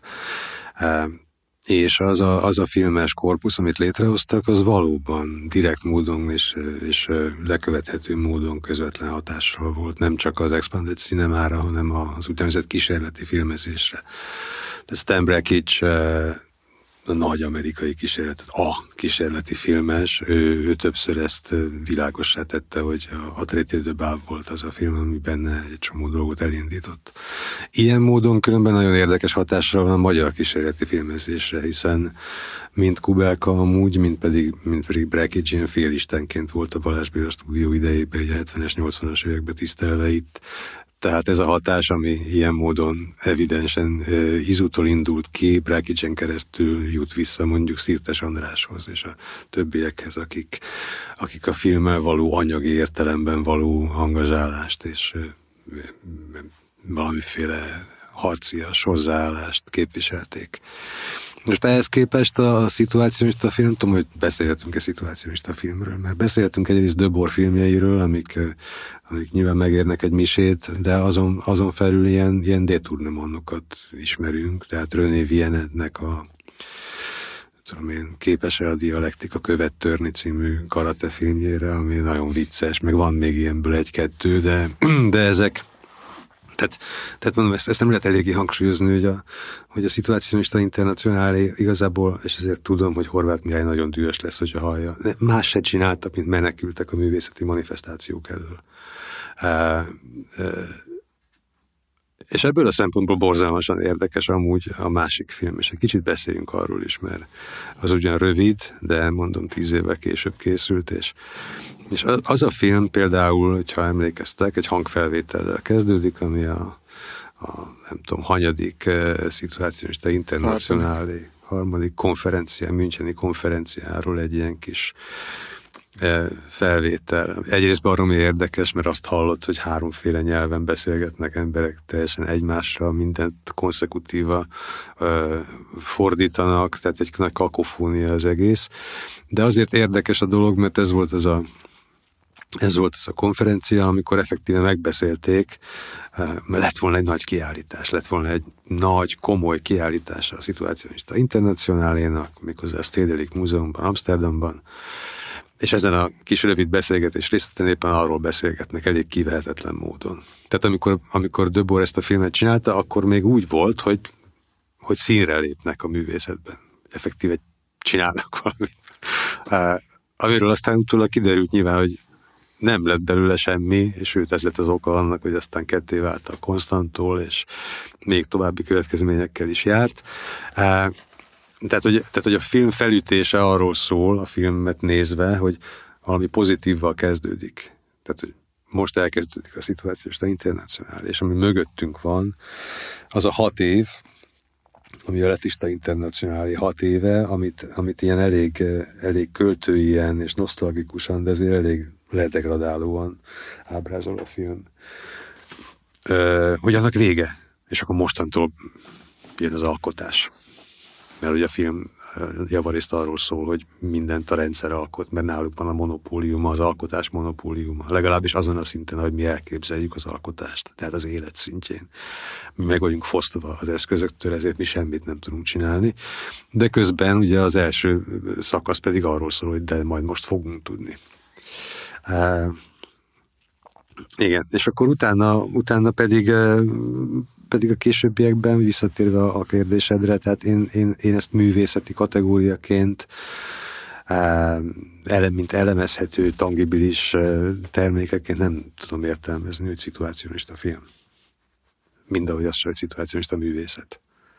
D: És az a filmes korpusz, amit létrehoztak, az valóban direkt módon és lekövethető módon közvetlen hatással volt, nem csak az expanded cinemára, hanem az úgynevezett kísérleti filmezésre. De Stan Brakhage, a nagy amerikai kísérleti filmes, ő többször ezt világossá tette, hogy a Traité de Bave volt az a film, ami benne egy csomó dolgot elindított. Ilyen módon különben nagyon érdekes hatásra van a magyar kísérleti filmezésre, hiszen mind Kubelka amúgy, mind pedig Brakhage ilyen félistenként volt a Balázs Béla stúdió idejében, a 70-es, 80-as években tisztelve itt. Tehát ez a hatás, ami ilyen módon evidensen Izútól indult ki, Brakhage-en keresztül jut vissza mondjuk Szirtes Andráshoz és a többiekhez, akik a filmmel való anyagi értelemben való angazsálást és valamiféle harcias hozzáállást képviselték. Most ehhez képest a szituacionista film, nem tudom, hogy beszélhetünk-e szituacionista filmről, mert beszélhetünk egyrészt Döbor filmjeiről, amik nyilván megérnek egy misét, de azon felül ilyen détournementokat ismerünk, tehát René Vienne-nek Képes-e a dialektika követ törni című karate filmjére, ami nagyon vicces, meg van még ilyenből egy-kettő, de ezek tehát mondom, ezt nem lehet eléggé hangsúlyozni, hogy a szituacionista internacionálé igazából, és ezért tudom, hogy Horváth Mihály nagyon dühös lesz, hogyha hallja. Más se csináltak, mint menekültek a művészeti manifestációk elől. És ebből a szempontból borzalmasan érdekes amúgy a másik film, és egy kicsit beszéljünk arról is, mert az ugyan rövid, de mondom 10 évvel később készült, és az a film például, hogyha emlékeztek, egy hangfelvétellel kezdődik, ami a nem tudom, hanyadik szituacionista internacionálé harmadik konferencia, müncheni konferenciáról egy ilyen kis felvétel. Egyrészt baromi érdekes, mert azt hallott, hogy 3 nyelven beszélgetnek emberek teljesen egymással, mindent konszekutíva fordítanak, tehát egy nagy kakofónia az egész. De azért érdekes a dolog, mert ez volt az a konferencia, amikor effektíve megbeszélték, mert lett volna egy nagy kiállítás, lett volna egy nagy, komoly kiállítás a Situationista Internacionálénak, méghozzá a Stedelijk Múzeumban, Amsterdamban, és ezen a kis rövid beszélgetés részleten éppen arról beszélgetnek elég kivehetetlen módon. Tehát amikor Debord ezt a filmet csinálta, akkor még úgy volt, hogy színre lépnek a művészetben. Effektíve csinálnak valamit. Amiről aztán utólag kiderült nyilván, hogy nem lett belőle semmi, és sőt, ez lett az oka annak, hogy aztán ketté vált a Konstantól, és még további következményekkel is járt. Tehát, hogy a film felütése arról szól, a filmet nézve, hogy valami pozitívval kezdődik. Tehát, hogy most elkezdődik a Situationista Internacionál, és ami mögöttünk van, az a 6 év, ami a Letista Internacionálé 6 éve, amit ilyen elég költőien és nosztalgikusan, de azért elég ledegradálóan ábrázol a film. Hogy annak vége, és akkor mostantól jön az alkotás. Mert ugye a film javarészt arról szól, hogy mindent a rendszer alkot, mert náluk van a monopóliuma, az alkotás monopóliuma. Legalábbis azon a szinten, hogy mi elképzeljük az alkotást, tehát az élet szintjén. Mi meg vagyunk fosztva az eszközöktől, ezért mi semmit nem tudunk csinálni. De közben ugye az első szakasz pedig arról szól, hogy de majd most fogunk tudni. Igen, és akkor utána pedig a későbbiekben, visszatérve a kérdésedre, tehát én ezt művészeti kategóriaként, mint elemezhető, tangibilis termékeként nem tudom értelmezni, hogy szituacionista film. Mind ahogy az, hogy szituacionista művészet.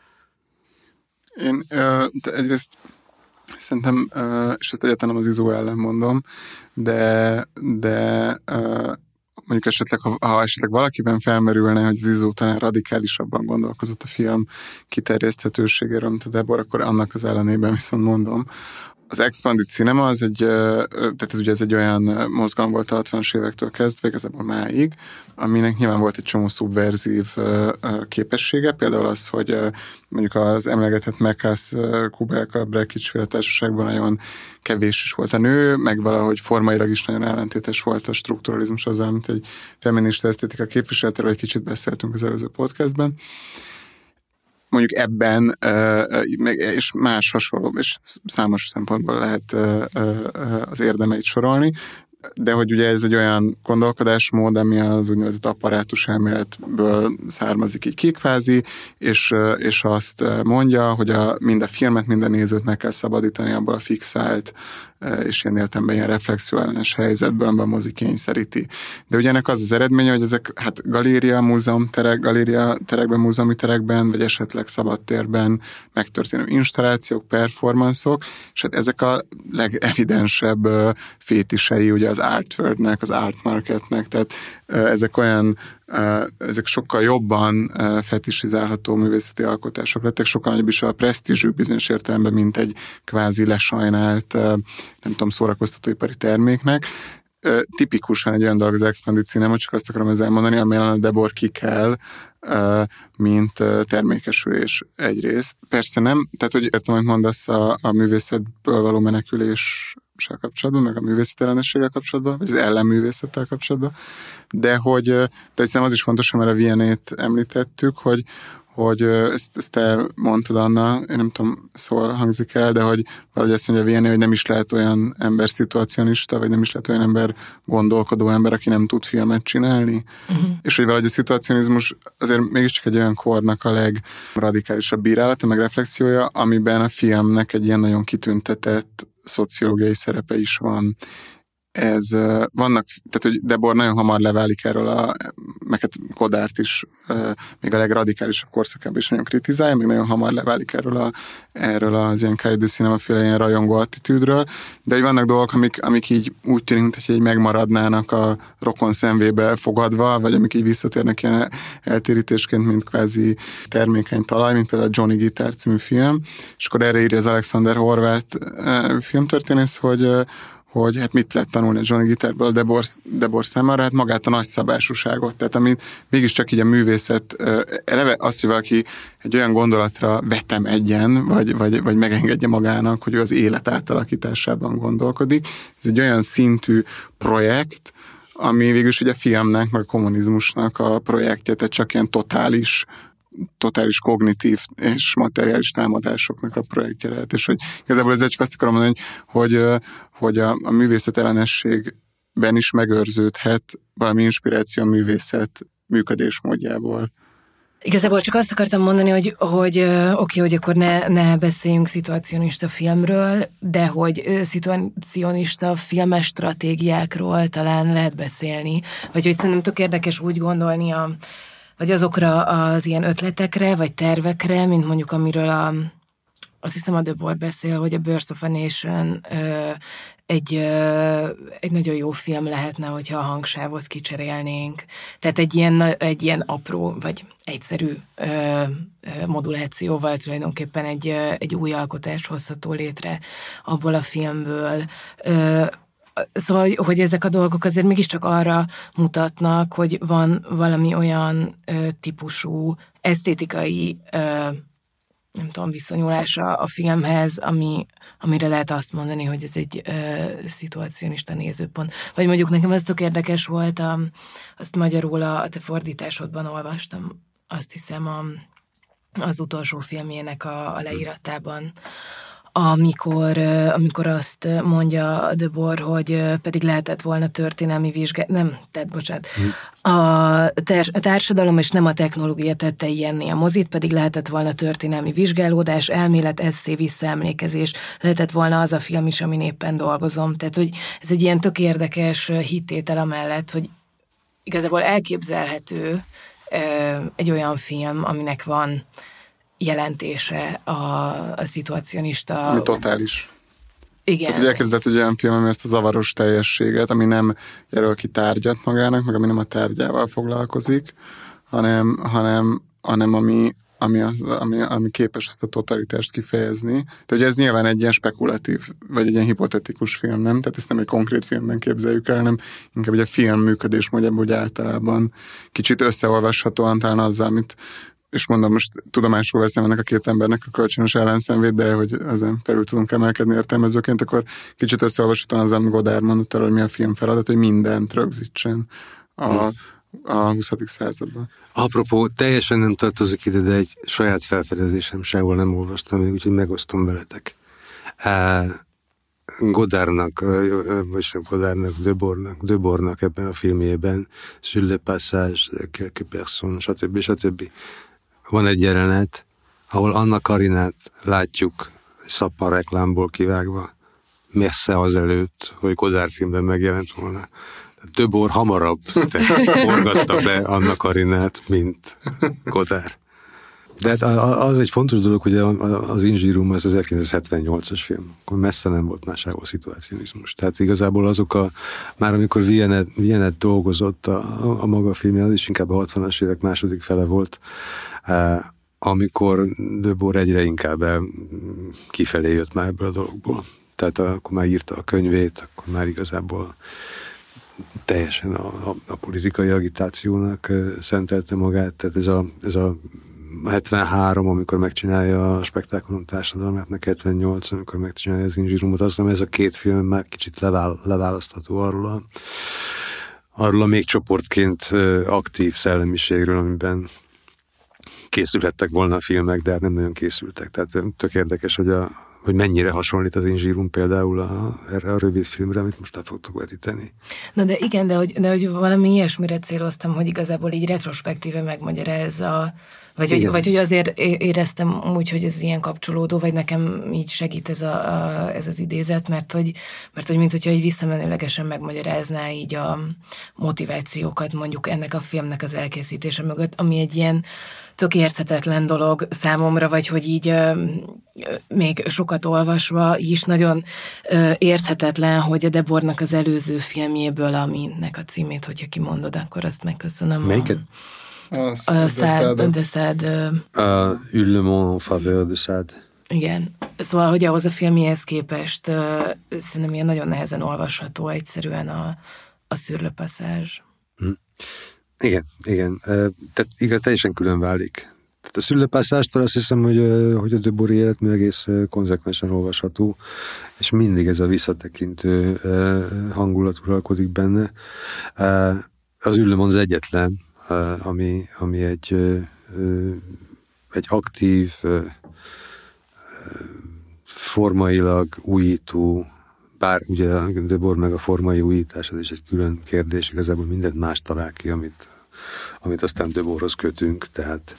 C: Én egyrészt szerintem, és ezt egyáltalán az Izó ellen mondom, de mondjuk esetleg, ha esetleg valakiben felmerülne, hogy az Izó talán radikálisabban gondolkozott a film kiterjeszthetőségéről, mint a Debord, akkor annak az ellenében viszont mondom. Az Expanded Cinema tehát ez egy olyan mozgalom volt a 60-as évektől kezdve, igazából máig, aminek nyilván volt egy csomó szubverzív képessége, például az, hogy mondjuk az emlegetett Mekász Kubelka Brekics-féle társaságban nagyon kevés is volt a nő, meg valahogy formailag is nagyon ellentétes volt a strukturalizmus azzal, mint egy feminista esztétika képviselőről, egy kicsit beszéltünk az előző podcastben. Mondjuk ebben, és más hasonló, és számos szempontból lehet az érdemeit sorolni, de hogy ugye ez egy olyan gondolkodásmód, ami az úgynevezett apparátus elméletből származik így kikvázi, és azt mondja, hogy mind a filmet, mind a nézőt meg kell szabadítani abból a fixált, és ilyen értelemben ilyen reflexióellenes helyzetből, amiben a mozi kényszeríti. De ugye ennek az az eredménye, hogy ezek galéria-terekben, múzeumi terekben, vagy esetleg szabadtérben megtörténő installációk, performanszok, és hát ezek a legevidensebb fétisei ugye az art worldnek, az art marketnek, tehát ezek sokkal jobban fetisizálható művészeti alkotások lettek, sokkal nagyobb is a presztízsük bizonyos értelemben, mint egy kvázi lesajnált, nem tudom, szórakoztatóipari terméknek. Tipikusan egy olyan dolog az Expanded Cinema, csak azt akarom ezzel mondani, amilyen a Debord kikel, mint termékesülés egyrészt. Persze nem, tehát hogy értem, hogy mondasz a művészetből való meneküléssel kapcsolatban, meg a művészetellenességgel kapcsolatban, vagy az ellenművészettel kapcsolatban, de hiszen az is fontos, mert a Vienét említettük, hogy ezt te mondtad, Anna, én nem tudom, szóval hangzik el, de hogy valahogy azt mondja a Viené, hogy nem is lehet olyan ember szituacionista, vagy nem is lehet olyan ember gondolkodó ember, aki nem tud filmet csinálni. Uh-huh. És hogy valahogy a szituacionizmus azért mégiscsak egy olyan kornak a legradikálisabb bírálata, meg reflexiója, amiben a filmnek egy ilyen nagyon kitüntetett szociológiai szerepe is van. Vannak, tehát hogy Debord nagyon hamar leválik erről meg hát Godárt is még a legradikálisabb korszakában is nagyon kritizálja, még nagyon hamar leválik erről az ilyen cahiers du cinéma-féle ilyen rajongó attitűdről, de hogy vannak dolgok, amik így úgy tűnik, mint hogy így megmaradnának a rokon szemvébe fogadva, vagy amik így visszatérnek ilyen eltérítésként, mint kvázi termékeny talaj, mint például a Johnny Guitar című film, és akkor erre írja az Alexander Horváth filmtörténész, hogy hát mit lehet tanulni a Johnny Guiterből a Debord számára, hát magát a nagyszabásúságot, tehát amit mégiscsak így a művészet, eleve az, hogy valaki egy olyan gondolatra vetemedjen, vagy megengedje magának, hogy ő az élet átalakításában gondolkodik. Ez egy olyan szintű projekt, ami végülis ugye a filmnek, meg a kommunizmusnak a projektje, tehát csak ilyen totális kognitív és materiális támadásoknak a projektje lehet. És hogy igazából ezzel csak azt akarom mondani, hogy a művészet ellenességben is megőrződhet valami inspiráció a művészet működésmódjából.
E: Igazából csak azt akartam mondani, hogy akkor ne beszéljünk szituacionista filmről, de hogy szituacionista filmes stratégiákról talán lehet beszélni. Vagy hogy szerintem tök érdekes úgy gondolni vagy azokra az ilyen ötletekre, vagy tervekre, mint mondjuk amiről azt hiszem a Debord beszél, hogy a Birth of a Nation egy nagyon jó film lehetne, hogyha a hangsávot kicserélnénk. Tehát egy ilyen apró, vagy egyszerű modulációval tulajdonképpen egy új alkotás hozható létre abból a filmből. Szóval, hogy ezek a dolgok azért mégiscsak arra mutatnak, hogy van valami olyan típusú esztétikai nem tudom, viszonyulása a filmhez, amire lehet azt mondani, hogy ez egy szituacionista nézőpont. Vagy mondjuk nekem ez tök érdekes volt, azt magyarul a te fordításodban olvastam, azt hiszem az utolsó filmjének a leíratában, amikor azt mondja Debord, hogy pedig lehetett volna történelmi a társadalom és nem a technológia tette ilyenné a mozit, pedig lehetett volna történelmi vizsgálódás, elmélet, esszé, visszaemlékezés, lehetett volna az a film is, amin éppen dolgozom. Tehát, hogy ez egy ilyen tök érdekes hittétel amellett, hogy igazából elképzelhető egy olyan film, aminek van jelentése a szituacionista...
C: Ami totális.
E: Igen.
C: Tehát, hogy elképzelhető, hogy olyan film, ami ezt a zavaros teljességet, ami nem jelöl ki tárgyat magának, meg ami nem a tárgyával foglalkozik, hanem ami képes ezt a totalitást kifejezni. Tehát, hogy ez nyilván egy ilyen spekulatív, vagy egy ilyen hipotetikus film, nem? Tehát ezt nem egy konkrét filmben képzeljük el, hanem inkább a film működésmódjában úgy általában kicsit összeolvashatóan talán azzal, amit és mondom, most tudomásul veszem ennek a két embernek a kölcsönös ellenszenvét, de hogy ezen felül tudunk emelkedni értelmezőként, akkor kicsit összeolvashatóan azzal, amit Godard mondott arra, hogy mi a film feladat, hogy mindent rögzítsen a 20. században.
D: Apropó, teljesen nem tartozik ide, de egy saját felfedezésem sehol nem olvastam még, úgyhogy megosztom veletek. Debordnak ebben a filmjében, sur le passage de quelques personnes, stb. Van egy jelenet, ahol Anna Karinát látjuk szappan reklámból kivágva, messze azelőtt, hogy Godard filmben megjelent volna. Debord hamarabb forgatta be Anna Karinát, mint Godard. De hát az egy fontos dolog, hogy az Inzsirum az 1978-as film, akkor messze nem volt másából szituacionizmus. Tehát igazából már amikor Viennet dolgozott a maga filmje, az is inkább a 60-as évek második fele volt, amikor Debord egyre inkább kifelé jött már ebből a dologból. Tehát akkor már írta a könyvét, akkor már igazából teljesen a politikai agitációnak szentelte magát. Tehát ez a 73, amikor megcsinálja a Spektákulum társadalmát, 78, amikor megcsinálja az Inzsirumot, azt hiszem ez a két film már kicsit leválasztható arról a még csoportként aktív szellemiségről, amiben készülhettek volna a filmek, de hát nem nagyon készültek. Tehát tök érdekes, hogy mennyire hasonlít az Inzsirum például erre a rövid filmre, amit most el fogtok vetíteni.
E: Na de igen, de hogy valami ilyesmire céloztam, hogy igazából így retrospektíve megmagyarázza, vagy hogy azért éreztem úgy, hogy ez ilyen kapcsolódó, vagy nekem így segít ez az idézet, mert hogy mint hogyha így visszamenőlegesen megmagyarázná így a motivációkat mondjuk ennek a filmnek az elkészítése mögött, ami egy ilyen tök érthetetlen dolog számomra, vagy hogy így még sokat olvasva is nagyon érthetetlen, hogy a Debordnak az előző filmjéből, aminek a címét, hogyha kimondod, akkor azt megköszönöm.
D: Melyiket?
E: De Sade.
D: Hurlement en faveur de Sade.
E: Igen. Szóval, hogy ahhoz a filmjéhez képest szerintem ilyen nagyon nehezen olvasható egyszerűen a szürlőpasszázs.
D: Igen. Tehát igaz, teljesen külön válik. Tehát a szürlőpasszástól azt hiszem, hogy a Debord életmű egész konzekvensen olvasható, és mindig ez a visszatekintő hangulat uralkodik benne. Az Üllemond az egyetlen, ami egy aktív, formailag újító, bár ugye a Debord meg a formai újítás, ez is egy külön kérdés, igazából mindent más talál ki, amit aztán Debordhoz kötünk, tehát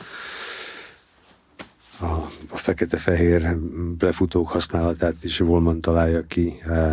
D: a fekete-fehér lefutók használatát is Wollman találja ki.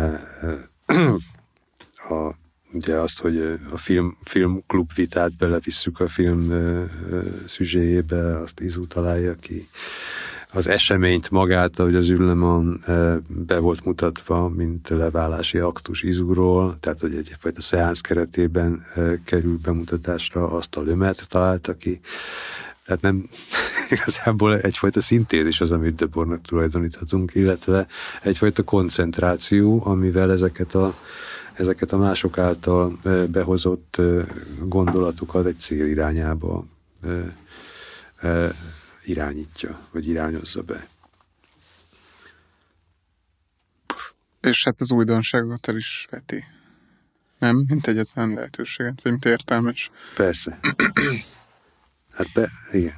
D: Ugye azt, hogy a filmklub vitát belevisszük a film szüzséjébe, azt Izu találja ki. Az eseményt magát, ahogy az Üllemond be volt mutatva, mint leválási aktus Izuról, tehát hogy egyfajta szeánsz keretében kerül bemutatásra, azt a Lemaitre találta ki. Tehát nem igazából egyfajta szintézis az, amit Debordnak tulajdoníthatunk, illetve egyfajta koncentráció, amivel ezeket a mások által behozott gondolatokat egy cél irányába irányítja, vagy irányozza be.
C: És hát az újdonságot el is veti. Nem? Mint egyetlen lehetőséget, vagy mint értelmes.
D: Persze. Hát igen.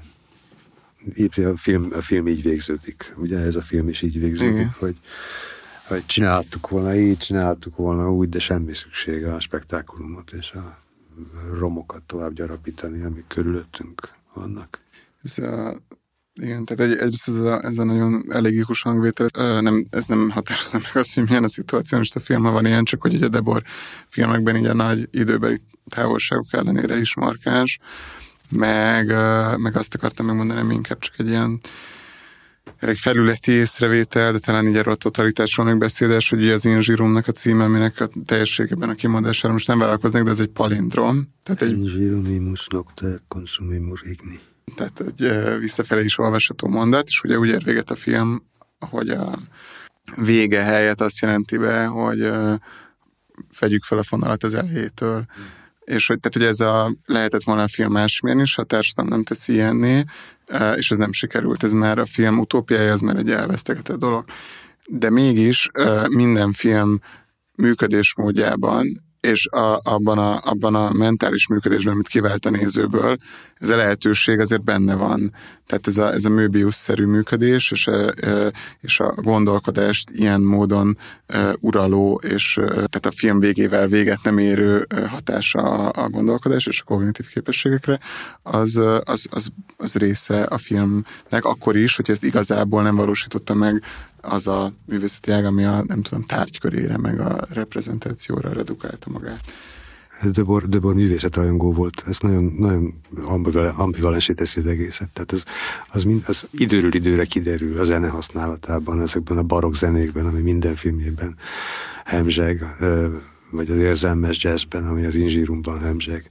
D: A film így végződik. Ugye ez a film is így végződik, hogy csinálhattuk volna így, csinálhattuk volna úgy, de semmi szüksége a spektákulumot és a romokat tovább gyarapítani, amik körülöttünk vannak.
C: Igen, tehát egyrészt ez a nagyon elegikus hangvétel, ez nem határozza meg azt, hogy milyen a szituácionista film, ha van ilyen, csak hogy a Debord filmekben így a nagy időbeli távolságok ellenére is markáns, meg azt akartam megmondani, hogy inkább csak egy ilyen egy felületi észrevétel, de talán így erről a totalitásról még beszédes, hogy az Inzsirumnak a címe, aminek a teljességében a kimondására most nem vállalkoznék, de ez egy palindrom.
D: Inzsirumimus nocte consumimur igni.
C: Tehát egy visszafelé is olvasható mondat, és ugye úgy ér véget a film, hogy a vége helyett azt jelenti be, hogy vegyük fel a fonalat az elejétől. És hogy ez lehetett volna a film másmilyen is, ha a társadalom nem teszi ilyenné, és ez nem sikerült, ez már a film utópiája, az már egy elvesztegetett dolog. De mégis minden film működésmódjában, és abban a mentális működésben, amit kivált a nézőből, ez a lehetőség azért benne van. Tehát ez a Möbius-szerű működés, és a gondolkodást ilyen módon uraló, és tehát a film végével véget nem érő hatása a gondolkodás és a kognitív képességekre, az része a filmnek akkor is, hogy ezt igazából nem valósította meg az a művészeti ág, ami a, nem tudom, tárgykörére, meg a reprezentációra redukálta magát.
D: Debord művészetrajongó volt, ez nagyon, nagyon ambivalensé teszi az egészet. Tehát az időről időre kiderül a zene használatában, ezekben a barokk zenékben, ami minden filmjében hemzseg, vagy az érzelmes jazzben, ami az Inzsirumban hemzseg.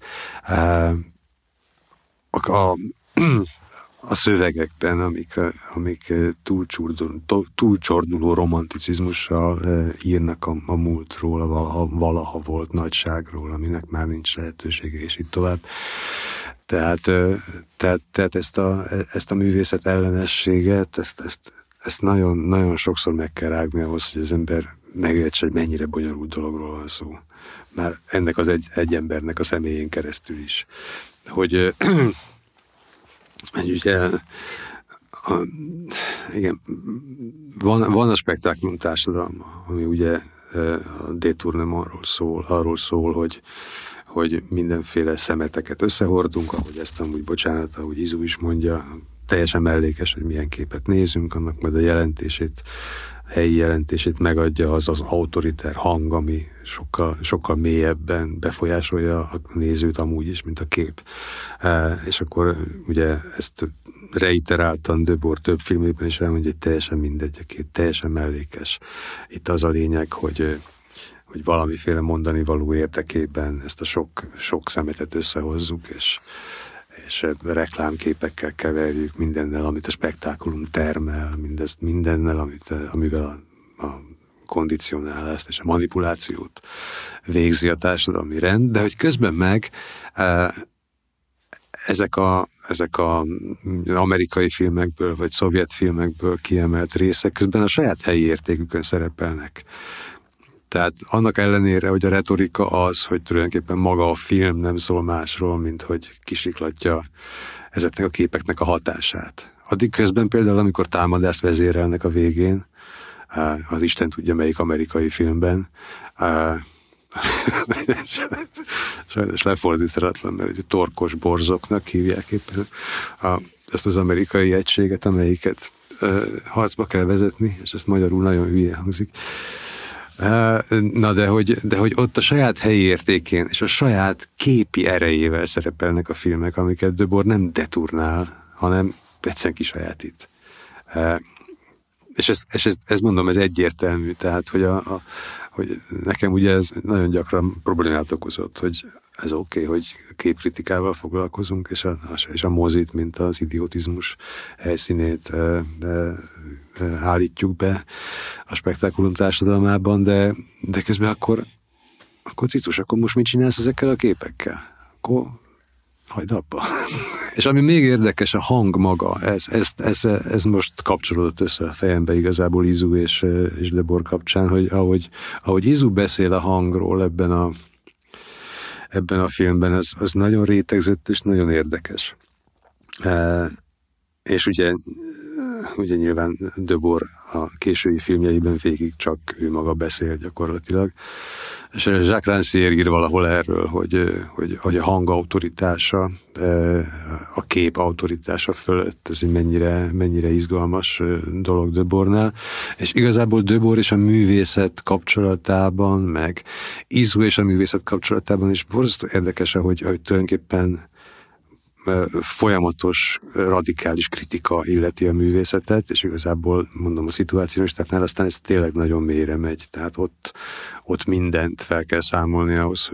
D: A szövegekben, amik túlcsorduló romanticizmussal írnak a múltról, a valaha volt nagyságról, aminek már nincs lehetősége, és így tovább. Tehát ezt a művészet ellenességet, ezt nagyon, nagyon sokszor meg kell rágni ahhoz, hogy az ember megértse, hogy mennyire bonyolult dologról van szó. Már ennek az egy embernek a személyén keresztül is. Hogy ugye, igen, van a spektákulum társadalma, ami ugye a détournement arról szól, hogy mindenféle szemeteket összehordunk, ahogy ezt amúgy, ahogy Izu is mondja, teljesen mellékes, hogy milyen képet nézünk, annak majd a helyi jelentését megadja az autoriter hang, ami sokkal mélyebben befolyásolja a nézőt amúgy is, mint a kép. És akkor ugye ezt reiteráltan Debord több filmében is elmondja, hogy teljesen mindegy, a kép teljesen mellékes. Itt az a lényeg, hogy valamiféle mondani való érdekében ezt a sok szemetet összehozzuk, és reklámképekkel keverjük mindennel, amit a spektákulum termel, mindennel, amivel a kondicionálást és a manipulációt végzi a társadalmi rend, de hogy közben meg ezek a amerikai filmekből, vagy szovjet filmekből kiemelt részek közben a saját helyi értékükön szerepelnek. Tehát annak ellenére, hogy a retorika az, hogy tulajdonképpen maga a film nem szól másról, mint hogy kisiklatja ezeknek a képeknek a hatását. Addig közben például, amikor támadást vezérelnek a végén, az Isten tudja melyik amerikai filmben, sajnos lefordíthatatlan, mert torkos borzoknak hívják éppen ezt az amerikai egységet, amelyiket harcba kell vezetni, és ezt magyarul nagyon hülye hangzik. Na de hogy ott a saját helyi értékén és a saját képi erejével szerepelnek a filmek, amiket Debord nem deturnál, hanem egyszerűen kisajátít. És ez mondom, ez egyértelmű, tehát hogy, hogy nekem ugye ez nagyon gyakran problémát okozott, hogy ez oké, hogy képkritikával foglalkozunk, és a mozit, mint az idiotizmus helyszínét állítjuk be a spektákulum társadalmában, de közben akkor Cicus, akkor most mit csinálsz ezekkel a képekkel? Akkor hagyd abba. És ami még érdekes, a hang maga, ez most kapcsolódott össze a fejembe igazából Izu és Debord kapcsán, hogy ahogy Izu beszél a hangról ebben a filmben, az nagyon rétegzett és nagyon érdekes. És ugye nyilván Debord a késői filmjeiben végig csak ő maga beszél gyakorlatilag. És Jacques Rancière ír valahol erről, hogy a hang autoritása, a kép autoritása fölött, ez egy mennyire izgalmas dolog Debordnál. És igazából Debord és a művészet kapcsolatában, meg Izu és a művészet kapcsolatában is borzasztó érdekes, hogy tulajdonképpen folyamatos, radikális kritika illeti a művészetet, és igazából mondom a szituációistáknál aztán ez tényleg nagyon mélyre megy, tehát ott mindent fel kell számolni ahhoz,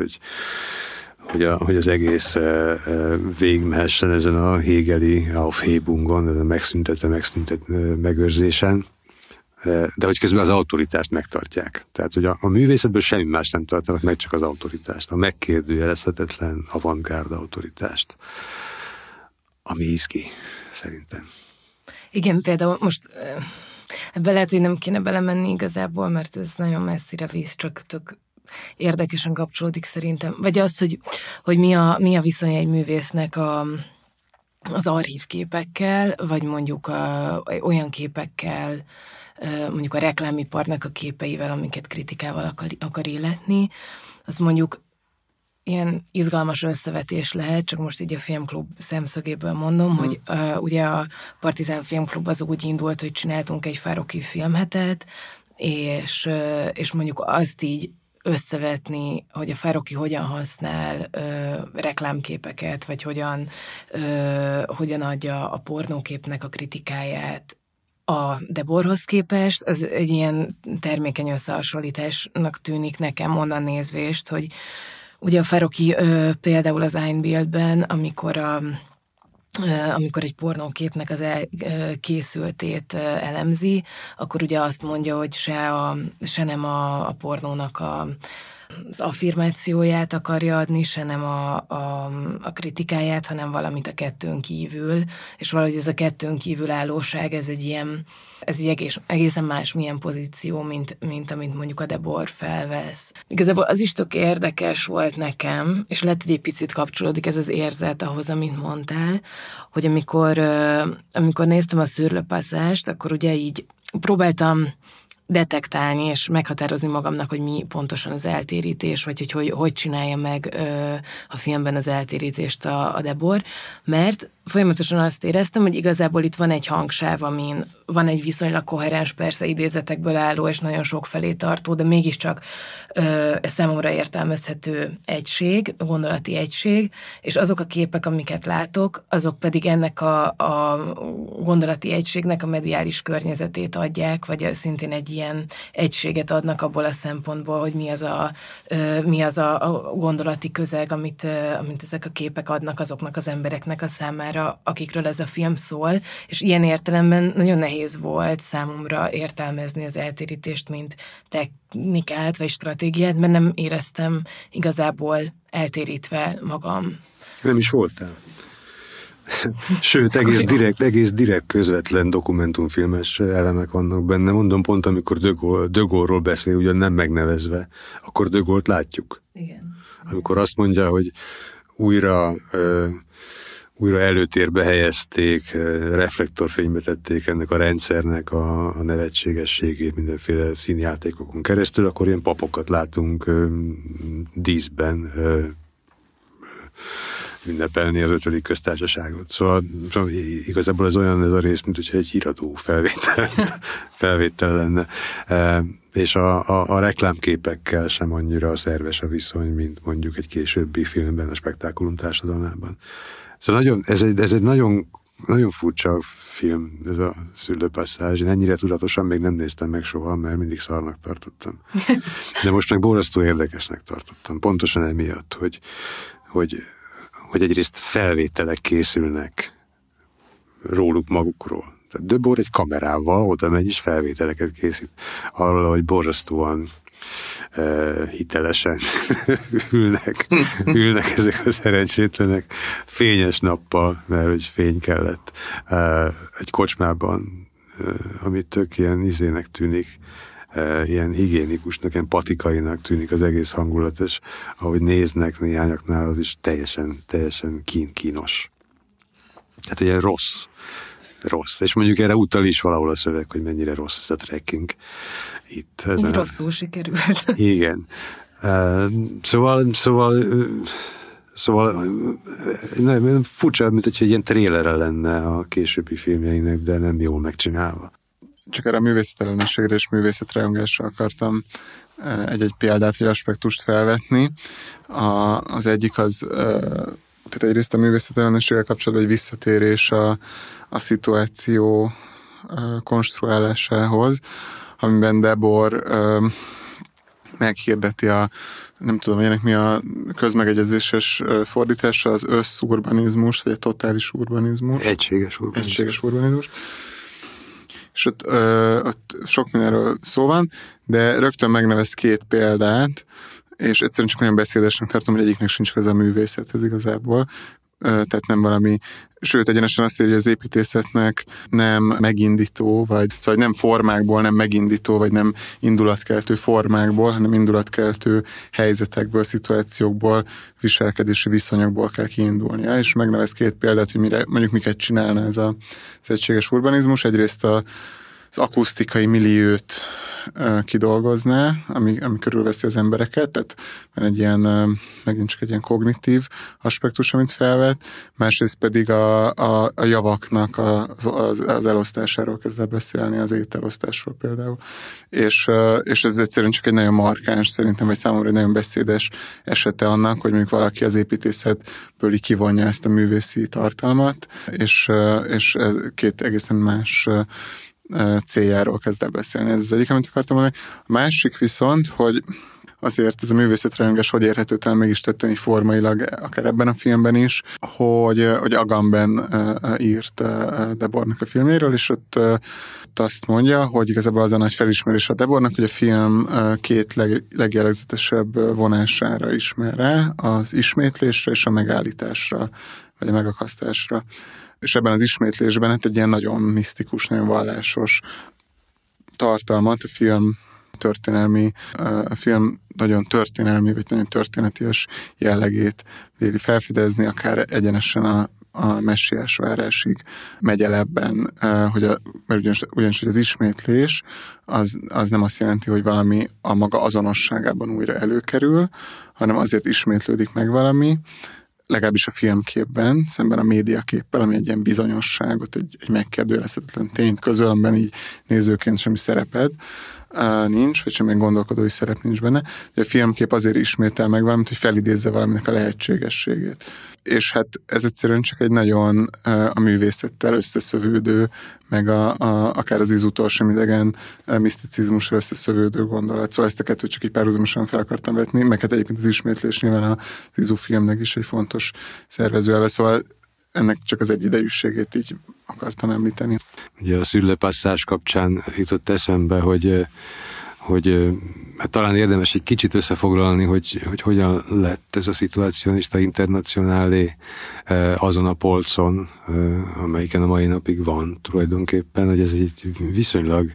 D: hogy az egész végigmehessen ezen a hegeli Aufhebungon, ezen a megszüntet megőrzésen, de hogy közben az autoritást megtartják. Tehát, hogy a művészetből semmi más nem tartanak meg, csak az autoritást, a megkérdőjelezhetetlen avantgárd autoritást, ami izgi, szerintem.
E: Igen, például most ebbe lehet, hogy nem kéne belemenni igazából, mert ez nagyon messzire visz, csak tök érdekesen kapcsolódik szerintem. Vagy az, hogy mi a viszonya egy művésznek az archívképekkel, vagy mondjuk olyan képekkel, mondjuk a reklámiparnak a képeivel, amiket kritikával akar illetni, az mondjuk ilyen izgalmas összevetés lehet, csak most így a filmklub szemszögéből mondom, hogy ugye a Partizán Filmklub az úgy indult, hogy csináltunk egy Fároki filmhetet, és mondjuk azt így összevetni, hogy a Fároki hogyan használ reklámképeket, vagy hogyan adja a pornóképnek a kritikáját a Debordhoz képest, az egy ilyen termékeny összehasonlításnak tűnik nekem onnan nézvést, hogy ugye a Fároki például az Einbildben, amikor egy pornóképnek az készültét elemzi, akkor ugye azt mondja, hogy se nem a pornónak az affirmációját akarja adni, se nem a kritikáját, hanem valamit a kettőn kívül, és valahogy ez a kettőn kívül állóság, ez egy egészen más milyen pozíció, mint amit mondjuk a Debord felvesz. Igazából az is tök érdekes volt nekem, és lehet, hogy egy picit kapcsolódik ez az érzet ahhoz, amit mondtál, hogy amikor néztem a Sur le Passage-t, akkor ugye így próbáltam detektálni és meghatározni magamnak, hogy mi pontosan az eltérítés, vagy hogy csinálja meg a filmben az eltérítést a Debord, mert folyamatosan azt éreztem, hogy igazából itt van egy hangsáv, amin van egy viszonylag koherens, persze idézetekből álló és nagyon sok felé tartó, de mégiscsak ez számomra értelmezhető egység, gondolati egység, és azok a képek, amiket látok, azok pedig ennek a gondolati egységnek a mediális környezetét adják, vagy szintén egy ilyen egységet adnak abból a szempontból, hogy mi az a gondolati közeg, amit ezek a képek adnak azoknak az embereknek a számára, akikről ez a film szól, és ilyen értelemben nagyon nehéz volt számomra értelmezni az eltérítést, mint technikát vagy stratégiát, mert nem éreztem igazából eltérítve magam.
D: Nem is voltál. Sőt, egész direkt közvetlen dokumentumfilmes elemek vannak benne. Mondom, pont amikor De Gaulle-ról beszél, ugyan nem megnevezve, akkor De Gaulle-t látjuk.
E: Igen.
D: Amikor azt mondja, hogy újra előtérbe helyezték, reflektorfénybe tették ennek a rendszernek a nevetségességét mindenféle színjátékokon keresztül, akkor ilyen papokat látunk díszben ünnepelni az 5. köztársaságot. Szóval igazából ez olyan ez a rész, mint hogyha egy híradó felvétel lenne. És a reklámképekkel sem annyira szerves a viszony, mint mondjuk egy későbbi filmben, a Spektákulum társadalmában. Szóval ez egy nagyon furcsa film, ez a szüllőpasszázs. Én ennyire tudatosan még nem néztem meg soha, mert mindig szarnak tartottam. De most meg borzasztó érdekesnek tartottam. Pontosan emiatt, hogy egyrészt felvételek készülnek róluk magukról. Tehát De Boer egy kamerával oda megy és felvételeket készít. Arról, hogy borzasztóan hitelesen ülnek ezek a szerencsétlenek fényes nappal, mert hogy fény kellett egy kocsmában, amit tök ilyen izének tűnik, ilyen higiénikusnak, ilyen patikainak tűnik az egész hangulat, és ahogy néznek néhányaknál, az is teljesen kínos. Tehát ugye rossz. És mondjuk erre utal is valahol a szöveg, hogy mennyire rossz ez a trekking itt.
E: Rosszul sikerült.
D: Igen. Szóval furcsa, mint hogy egy ilyen trélere lenne a későbbi filmjeinek, de nem jól megcsinálva.
C: Csak erre a művészetellenességre és művészetrajongásra akartam egy-egy példát vagy aspektust felvetni. Az egyik tehát egyrészt a művészetellenességgel kapcsolatban egy visszatérés a szituáció konstruálásához, amiben De Boer meghirdeti nem tudom, ennek mi a közmegegyezéses fordítása, az összurbanizmus, vagy a totális urbanizmus.
D: Egységes
C: urbanizmus. És ott sok mindenről szó van, de rögtön megnevez 2 példát, és egyszerűen csak nagyon beszédesnek tartom, hogy egyiknek sincs köze a művészethez igazából. Tehát nem valami, sőt, egyenesen azt írja, hogy az építészetnek nem megindító, szóval nem formákból, nem megindító, vagy nem indulatkeltő formákból, hanem indulatkeltő helyzetekből, szituációkból, viselkedési viszonyokból kell kiindulnia. És megnevez 2 példát, hogy mondjuk miket csinálna ez az egységes urbanizmus. Egyrészt az akusztikai milliót kidolgozná, ami körülveszi az embereket, tehát egy ilyen, megint csak egy ilyen kognitív aspektus, amit felvet, másrészt pedig a javaknak az elosztásáról kezd el beszélni, az ételosztásról például. És ez egyszerűen csak egy nagyon markáns, szerintem, vagy számomra egy nagyon beszédes esete annak, hogy mondjuk valaki az építészetből így kivonja ezt a művészi tartalmat, és 2 egészen más céljáról kezd el beszélni. Ez az egyik, amit akartam mondani. A másik viszont, hogy azért ez a művészetrajongás hogy érhető talán meg is tetteni formailag, akár ebben a filmben is, hogy Agamben írt De Boernak a filméről, és ott azt mondja, hogy igazából az a nagy felismerés a De Boernak, hogy a film 2 legjellegzetesebb vonására ismer rá, az ismétlésre és a megállításra, vagy a megakasztásra. És ebben az ismétlésben egy ilyen nagyon misztikus, nagyon vallásos tartalmat, a film nagyon történelmi, vagy nagyon történeties jellegét véli felfedezni, akár egyenesen a messiás várásig megy el ebben, mert ugyanis az ismétlés az nem azt jelenti, hogy valami a maga azonosságában újra előkerül, hanem azért ismétlődik meg valami, legalábbis a filmképben, szemben a médiaképpel, ami egy ilyen bizonyosságot, egy megkérdőjelezhetetlen tényt közöl, amiben így nézőként semmi szereped nincs, vagy semmilyen gondolkodói szerep nincs benne. De a filmkép azért ismétel meg valamit, hogy felidézze valaminek a lehetségességét. És hát ez egyszerűen csak egy nagyon a művészettel összeszövődő, meg akár az Izutól sem idegen miszticizmusra összeszövődő gondolat. Szóval ezt a kettőt csak így párhuzamosan fel akartam vetni, meg hát egyébként az ismétlés nyilván az Izu filmnek is egy fontos szervezőelve, szóval ennek csak az egyidejűségét így akartam említeni.
D: Ugye a Sur le Passage kapcsán jutott eszembe, hogy hát talán érdemes egy kicsit összefoglalni, hogy hogyan lett ez a Situationista Internacionálé azon a polcon, amelyiken a mai napig van tulajdonképpen, hogy ez egy viszonylag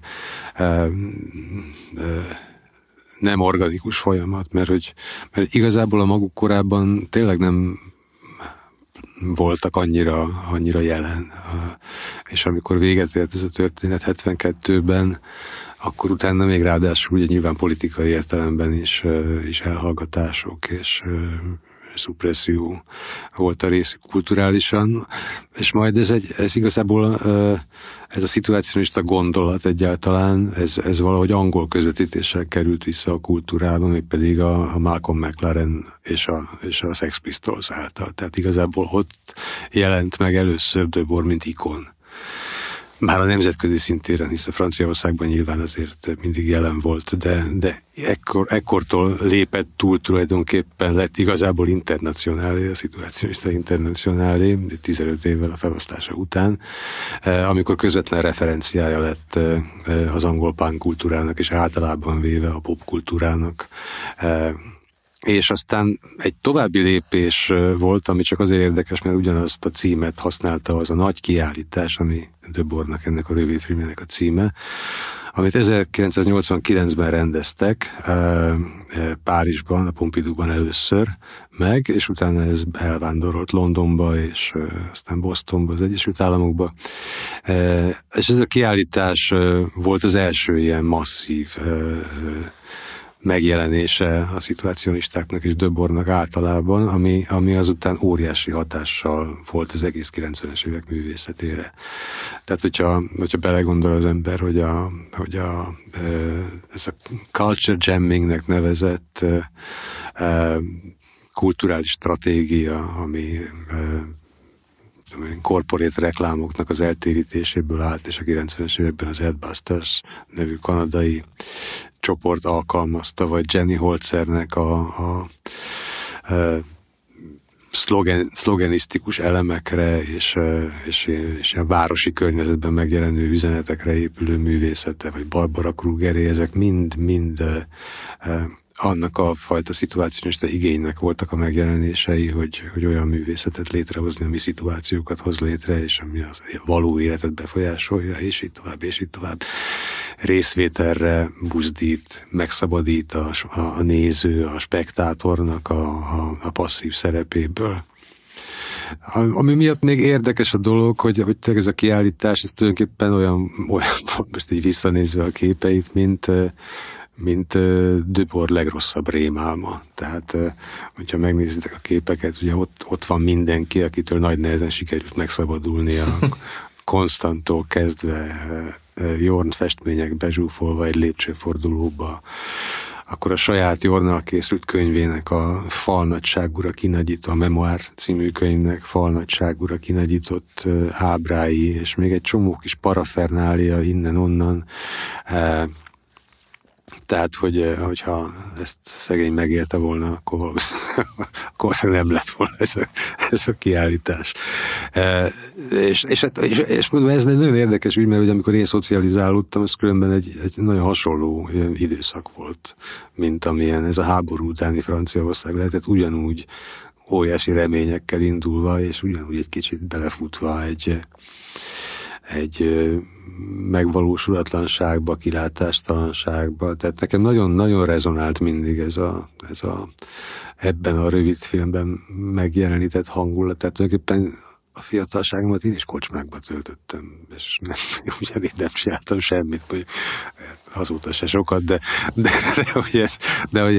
D: nem organikus folyamat, mert igazából a maguk korában tényleg nem voltak annyira jelen. És amikor véget ért ez a történet 72-ben, akkor utána még ráadásul ugye nyilván politikai értelemben is elhallgatások és szupresszió volt a részük kulturálisan, és majd ez igazából ez a szituácionista gondolat egyáltalán, ez valahogy angol közvetítéssel került vissza a kultúrába, még pedig a Malcolm McLaren és a Sex Pistols által. Tehát igazából ott jelent meg először Debord, mint ikon. Már a nemzetközi szintéren, hisz a Franciaországban nyilván azért mindig jelen volt, de ekkortól lépett túl tulajdonképpen, lett igazából internacionálé, a Situationista Internacionálé, 15 évvel a felosztása után, amikor közvetlen referenciája lett az angol punk kultúrának, és általában véve a popkultúrának. És aztán egy további lépés volt, ami csak azért érdekes, mert ugyanazt a címet használta az a nagy kiállítás, ami Debordnak, ennek a rövidfilmjének a címe, amit 1989-ben rendeztek Párizsban, a Pompidouban először meg, és utána ez elvándorolt Londonba, és aztán Bostonba, az Egyesült Államokba. És ez a kiállítás volt az első ilyen masszív megjelenése a szituácionistáknak és Debordnak általában, ami azután óriási hatással volt az egész 90-es évek művészetére. Tehát, hogyha belegondol az ember, hogy ez a culture jammingnek nevezett kulturális stratégia, ami corporate reklámoknak az eltérítéséből állt, és a 90-es években az Headbusters nevű kanadai csoport alkalmazta, vagy Jenny Holzernek a szloganisztikus elemekre és a városi környezetben megjelenő üzenetekre épülő művészete, vagy Barbara Krugeré, ezek mind annak a fajta szituácionista igénynek voltak a megjelenései, hogy olyan művészetet létrehozni, ami szituációkat hoz létre, és ami a való életet befolyásolja, és így tovább. Részvételre buzdít, megszabadít a néző, a spektátornak a passzív szerepéből. Ami miatt még érdekes a dolog, hogy ez a kiállítás, ez tulajdonképpen olyan most így visszanézve a képeit, mint Debord legrosszabb rémálma. Tehát, hogyha megnézitek a képeket, ugye ott van mindenki, akitől nagy nehezen sikerült megszabadulni a Konstantól kezdve Jorn festmények bezsúfolva egy lépcsőfordulóba, akkor a saját Jornnal készült könyvének a falnagyságúra kinagyított, a Memoir című könyvnek falnagyságúra kinagyított ábrái, és még egy csomó kis parafernália innen-onnan. Tehát, hogyha ezt szegény megérte volna, akkor valószínűleg nem lett volna ez a kiállítás. És mondom, ez egy nagyon érdekes ügy, mert ugye, amikor én szocializálódtam, ez különben egy nagyon hasonló időszak volt, mint amilyen ez a háború utáni Franciaország lehetett, ugyanúgy óriási reményekkel indulva, és ugyanúgy egy kicsit belefutva egy megvalósulatlanságba, kilátástalanságba. Tehát nekem nagyon-nagyon rezonált mindig ez a ebben a rövid filmben megjelenített hangulat. Tehát tulajdonképpen a fiatalságomat én is kocsmákba töltöttem, és ugyanígy nem csináltam semmit, vagy azóta se sokat, de hogy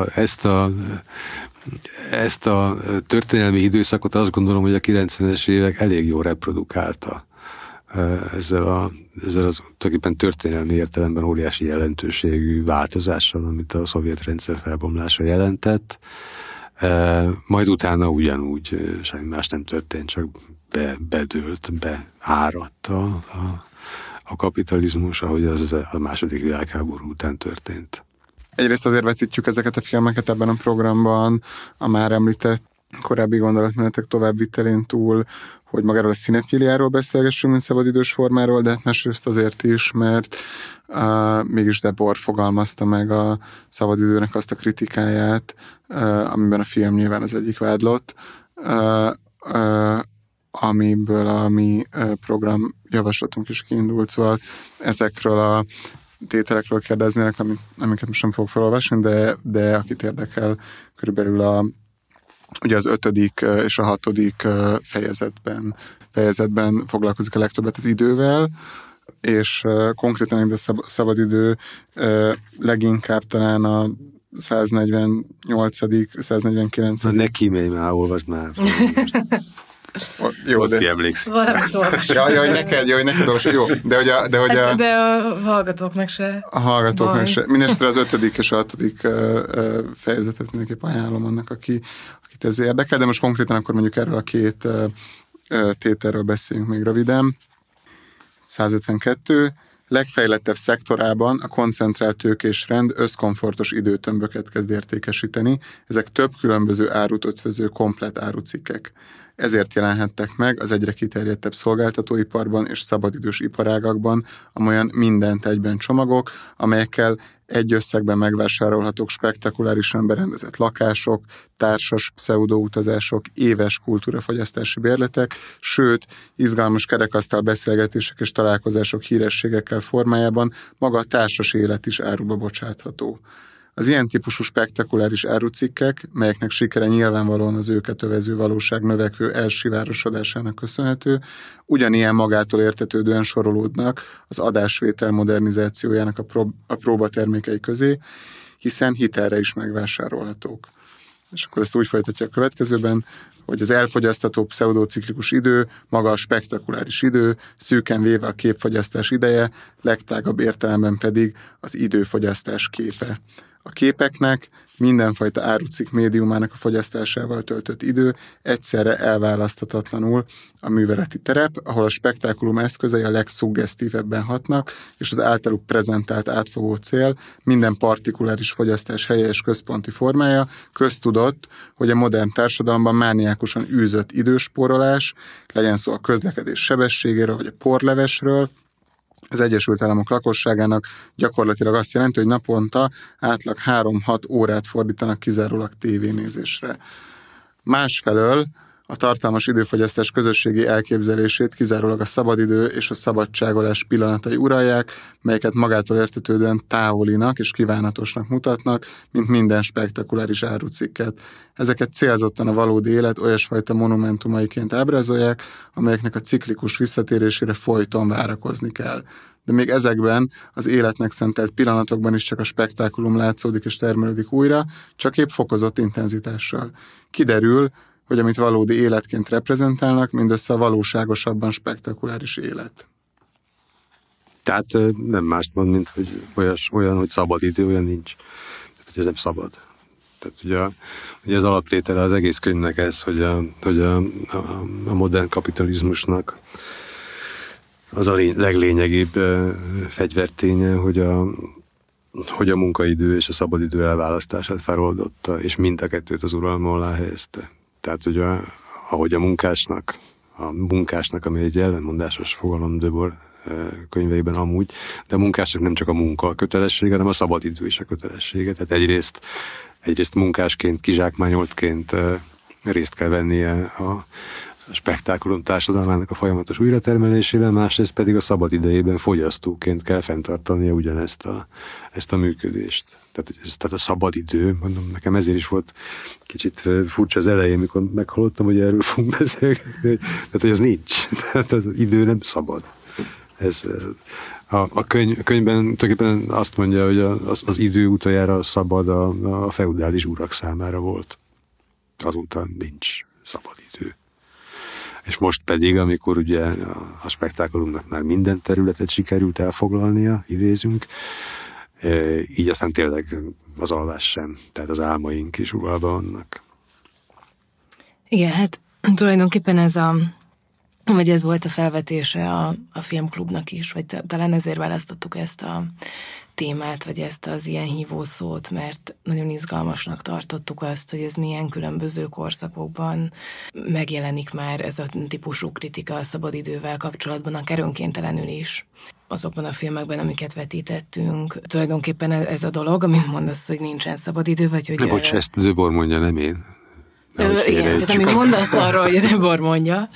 D: ezt a történelmi időszakot azt gondolom, hogy a 90-es évek elég jól reprodukálta ezzel az tulajdonképpen történelmi értelemben óriási jelentőségű változással, amit a szovjet rendszer felbomlása jelentett, Majd utána ugyanúgy semmi más nem történt, csak bedőlt, beáradt a kapitalizmus, ahogy az a második világháború után történt.
C: Egyrészt azért vetítjük ezeket a filmeket ebben a programban, a már említett korábbi gondolatmenetek továbbvitelén túl, hogy magáról a cinefiliáról beszélgessünk, mint szabadidős formáról, de hát másrészt azért is, mert mégis Debord fogalmazta meg a szabadidőnek azt a kritikáját, amiben a film nyilván az egyik vádlott, amiből a mi program javaslatunk is kiindult, szóval ezekről a tételekről kérdeznének, amiket most nem fogok felolvasni, de akit érdekel, körülbelül ugye az 5. és a 6. fejezetben foglalkozik a legtöbbet az idővel, és konkrétan a szabadidő leginkább talán a 148., 149.
D: Ne kímélj már, olvasd már.
C: Jó, de...
D: emlékszik.
E: Valamit olvasd.
C: Jaj, neked olvasd. Jó,
E: de a hallgatóknak se.
C: A hallgatóknak se. Mindenesetre az 5. és a 6. fejezetet mindenképp ajánlom annak, akit ez érdekel, de most konkrétan akkor mondjuk erről a 2 tételről beszéljünk még röviden. 152. Legfejlettebb szektorában a koncentrált tőkés rend összkomfortos időtömböket kezd értékesíteni. Ezek több különböző árut ötvöző komplett árucikkek. Ezért jelenhettek meg az egyre kiterjedtebb szolgáltatóiparban és szabadidős iparágakban amolyan mindent egyben csomagok, amelyekkel egy összegben megvásárolhatók spektakulárisan berendezett lakások, társas pseudoutazások, éves kultúrafogyasztási bérletek, sőt, izgalmas kerekasztal beszélgetések és találkozások hírességekkel formájában maga a társas élet is áruba bocsátható. Az ilyen típusú spektakuláris árucikkek, melyeknek sikere nyilvánvalóan az őket övező valóság növekvő elsivárosodásának köszönhető, ugyanilyen magától értetődően sorolódnak az adásvétel modernizációjának a próbatermékei közé, hiszen hitelre is megvásárolhatók. És akkor ezt úgy folytatja a következőben, hogy az elfogyasztató pseudociklikus idő, maga a spektakuláris idő, szűken véve a képfogyasztás ideje, legtágabb értelemben pedig az időfogyasztás képe. A képeknek mindenfajta árucikk médiumának a fogyasztásával töltött idő egyszerre elválaszthatatlanul a műveleti terep, ahol a spektákulum eszközei a legszuggesztívebben hatnak, és az általuk prezentált átfogó cél, minden partikuláris fogyasztás helye és központi formája, köztudott, hogy a modern társadalomban mániákusan űzött időspórolás, legyen szó a közlekedés sebességéről vagy a porlevesről, az Egyesült Államok lakosságának gyakorlatilag azt jelenti, hogy naponta átlag 3-6 órát fordítanak kizárólag tévénézésre. Másfelől a tartalmas időfogyasztás közösségi elképzelését kizárólag a szabadidő és a szabadságolás pillanatai uralják, melyeket magától értetődően távolinak és kívánatosnak mutatnak, mint minden spektakuláris árucikket. Ezeket célzottan a valódi élet olyasfajta monumentumaiként ábrázolják, amelyeknek a ciklikus visszatérésére folyton várakozni kell. De még ezekben az életnek szentelt pillanatokban is csak a spektákulum látszódik és termelődik újra, csak épp fokozott intenzitással. Kiderül, hogy amit valódi életként reprezentálnak, mindössze a valóságosabban spektakuláris élet.
D: Tehát nem mást mond, mint hogy olyan, hogy szabad idő, olyan nincs. Tehát, hogy ez nem szabad. Tehát ugye az alaptétele az egész könyvnek ez, hogy a modern kapitalizmusnak az a leglényegibb fegyverténye, hogy a munkaidő és a szabadidő elválasztását feloldotta, és mind a kettőt az uralma alá helyezte. Tehát, hogy ahogy a munkásnak, ami egy ellenmondásos fogalom Debord könyveiben amúgy, de a munkásnak nem csak a munka a kötelessége, hanem a szabadidő is a kötelessége. Tehát egyrészt munkásként, kizsákmányoltként részt kell vennie a spektákulum társadalmának a folyamatos újratermelésében, másrészt pedig a szabad idejében fogyasztóként kell fenntartania ugyanezt ezt a működést. Tehát a szabad idő, mondom, nekem ezért is volt kicsit furcsa az elején, mikor meghallottam, hogy erről fogunk beszélgetni, tehát hogy az nincs. Tehát az idő nem szabad. A könyvben tulajdonképpen azt mondja, hogy az idő utoljára szabad a feudális urak számára volt. Azóta nincs szabad idő. És most pedig, amikor ugye a spektákulumnak már minden területet sikerült elfoglalnia, idézünk, így aztán tényleg az alvás sem, tehát az álmaink is uralba vannak.
E: Igen, hát tulajdonképpen ez volt a felvetése a filmklubnak is, vagy talán ezért választottuk ezt a témát, vagy ezt az ilyen hívószót, mert nagyon izgalmasnak tartottuk azt, hogy ez milyen különböző korszakokban megjelenik már ez a típusú kritika a szabadidővel kapcsolatban, akár önkéntelenül is. Azokban a filmekben, amiket vetítettünk. Tulajdonképpen ez a dolog, amit mondasz, hogy nincsen szabadidő, vagy hogy...
D: Bocs, ezt Debord mondja, nem én.
E: Igen, tehát amit mondasz arról, hogy Debord mondja,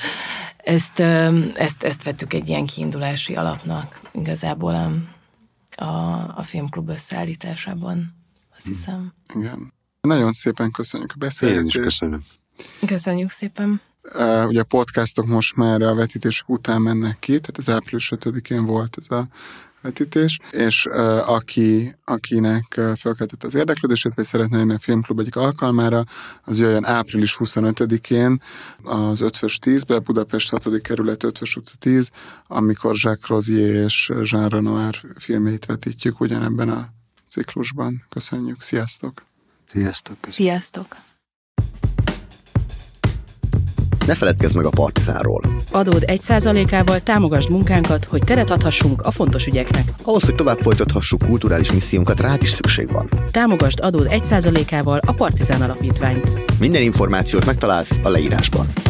E: ezt vettük egy ilyen kiindulási alapnak igazából a filmklub összeállításában, azt hiszem.
C: Igen. Nagyon szépen köszönjük a beszélgetést.
D: Én is köszönöm.
E: Köszönjük szépen.
C: Ugye a podcastok most már a vetítések után mennek ki, tehát az április 5-én volt ez a vetítés, és akinek felkeltett az érdeklődését, vagy szeretne jönni a filmklub egyik alkalmára, az jöjjön április 25-én az 5-ös 10-be, Budapest 6. kerület 5-ös utca 10, amikor Jacques Rosier és Jean Renoir filmjeit vetítjük ugyanebben a ciklusban. Köszönjük, sziasztok!
D: Sziasztok!
E: Sziasztok!
A: Ne feledkezz meg a Partizánról.
B: Adód 1%-ával támogasd munkánkat, hogy teret adhassunk a fontos ügyeknek.
A: Ahhoz, hogy tovább folytathassuk kulturális missziónkat, rád is szükség van.
B: Támogasd adód 1%-ával a Partizán Alapítványt.
A: Minden információt megtalálsz a leírásban.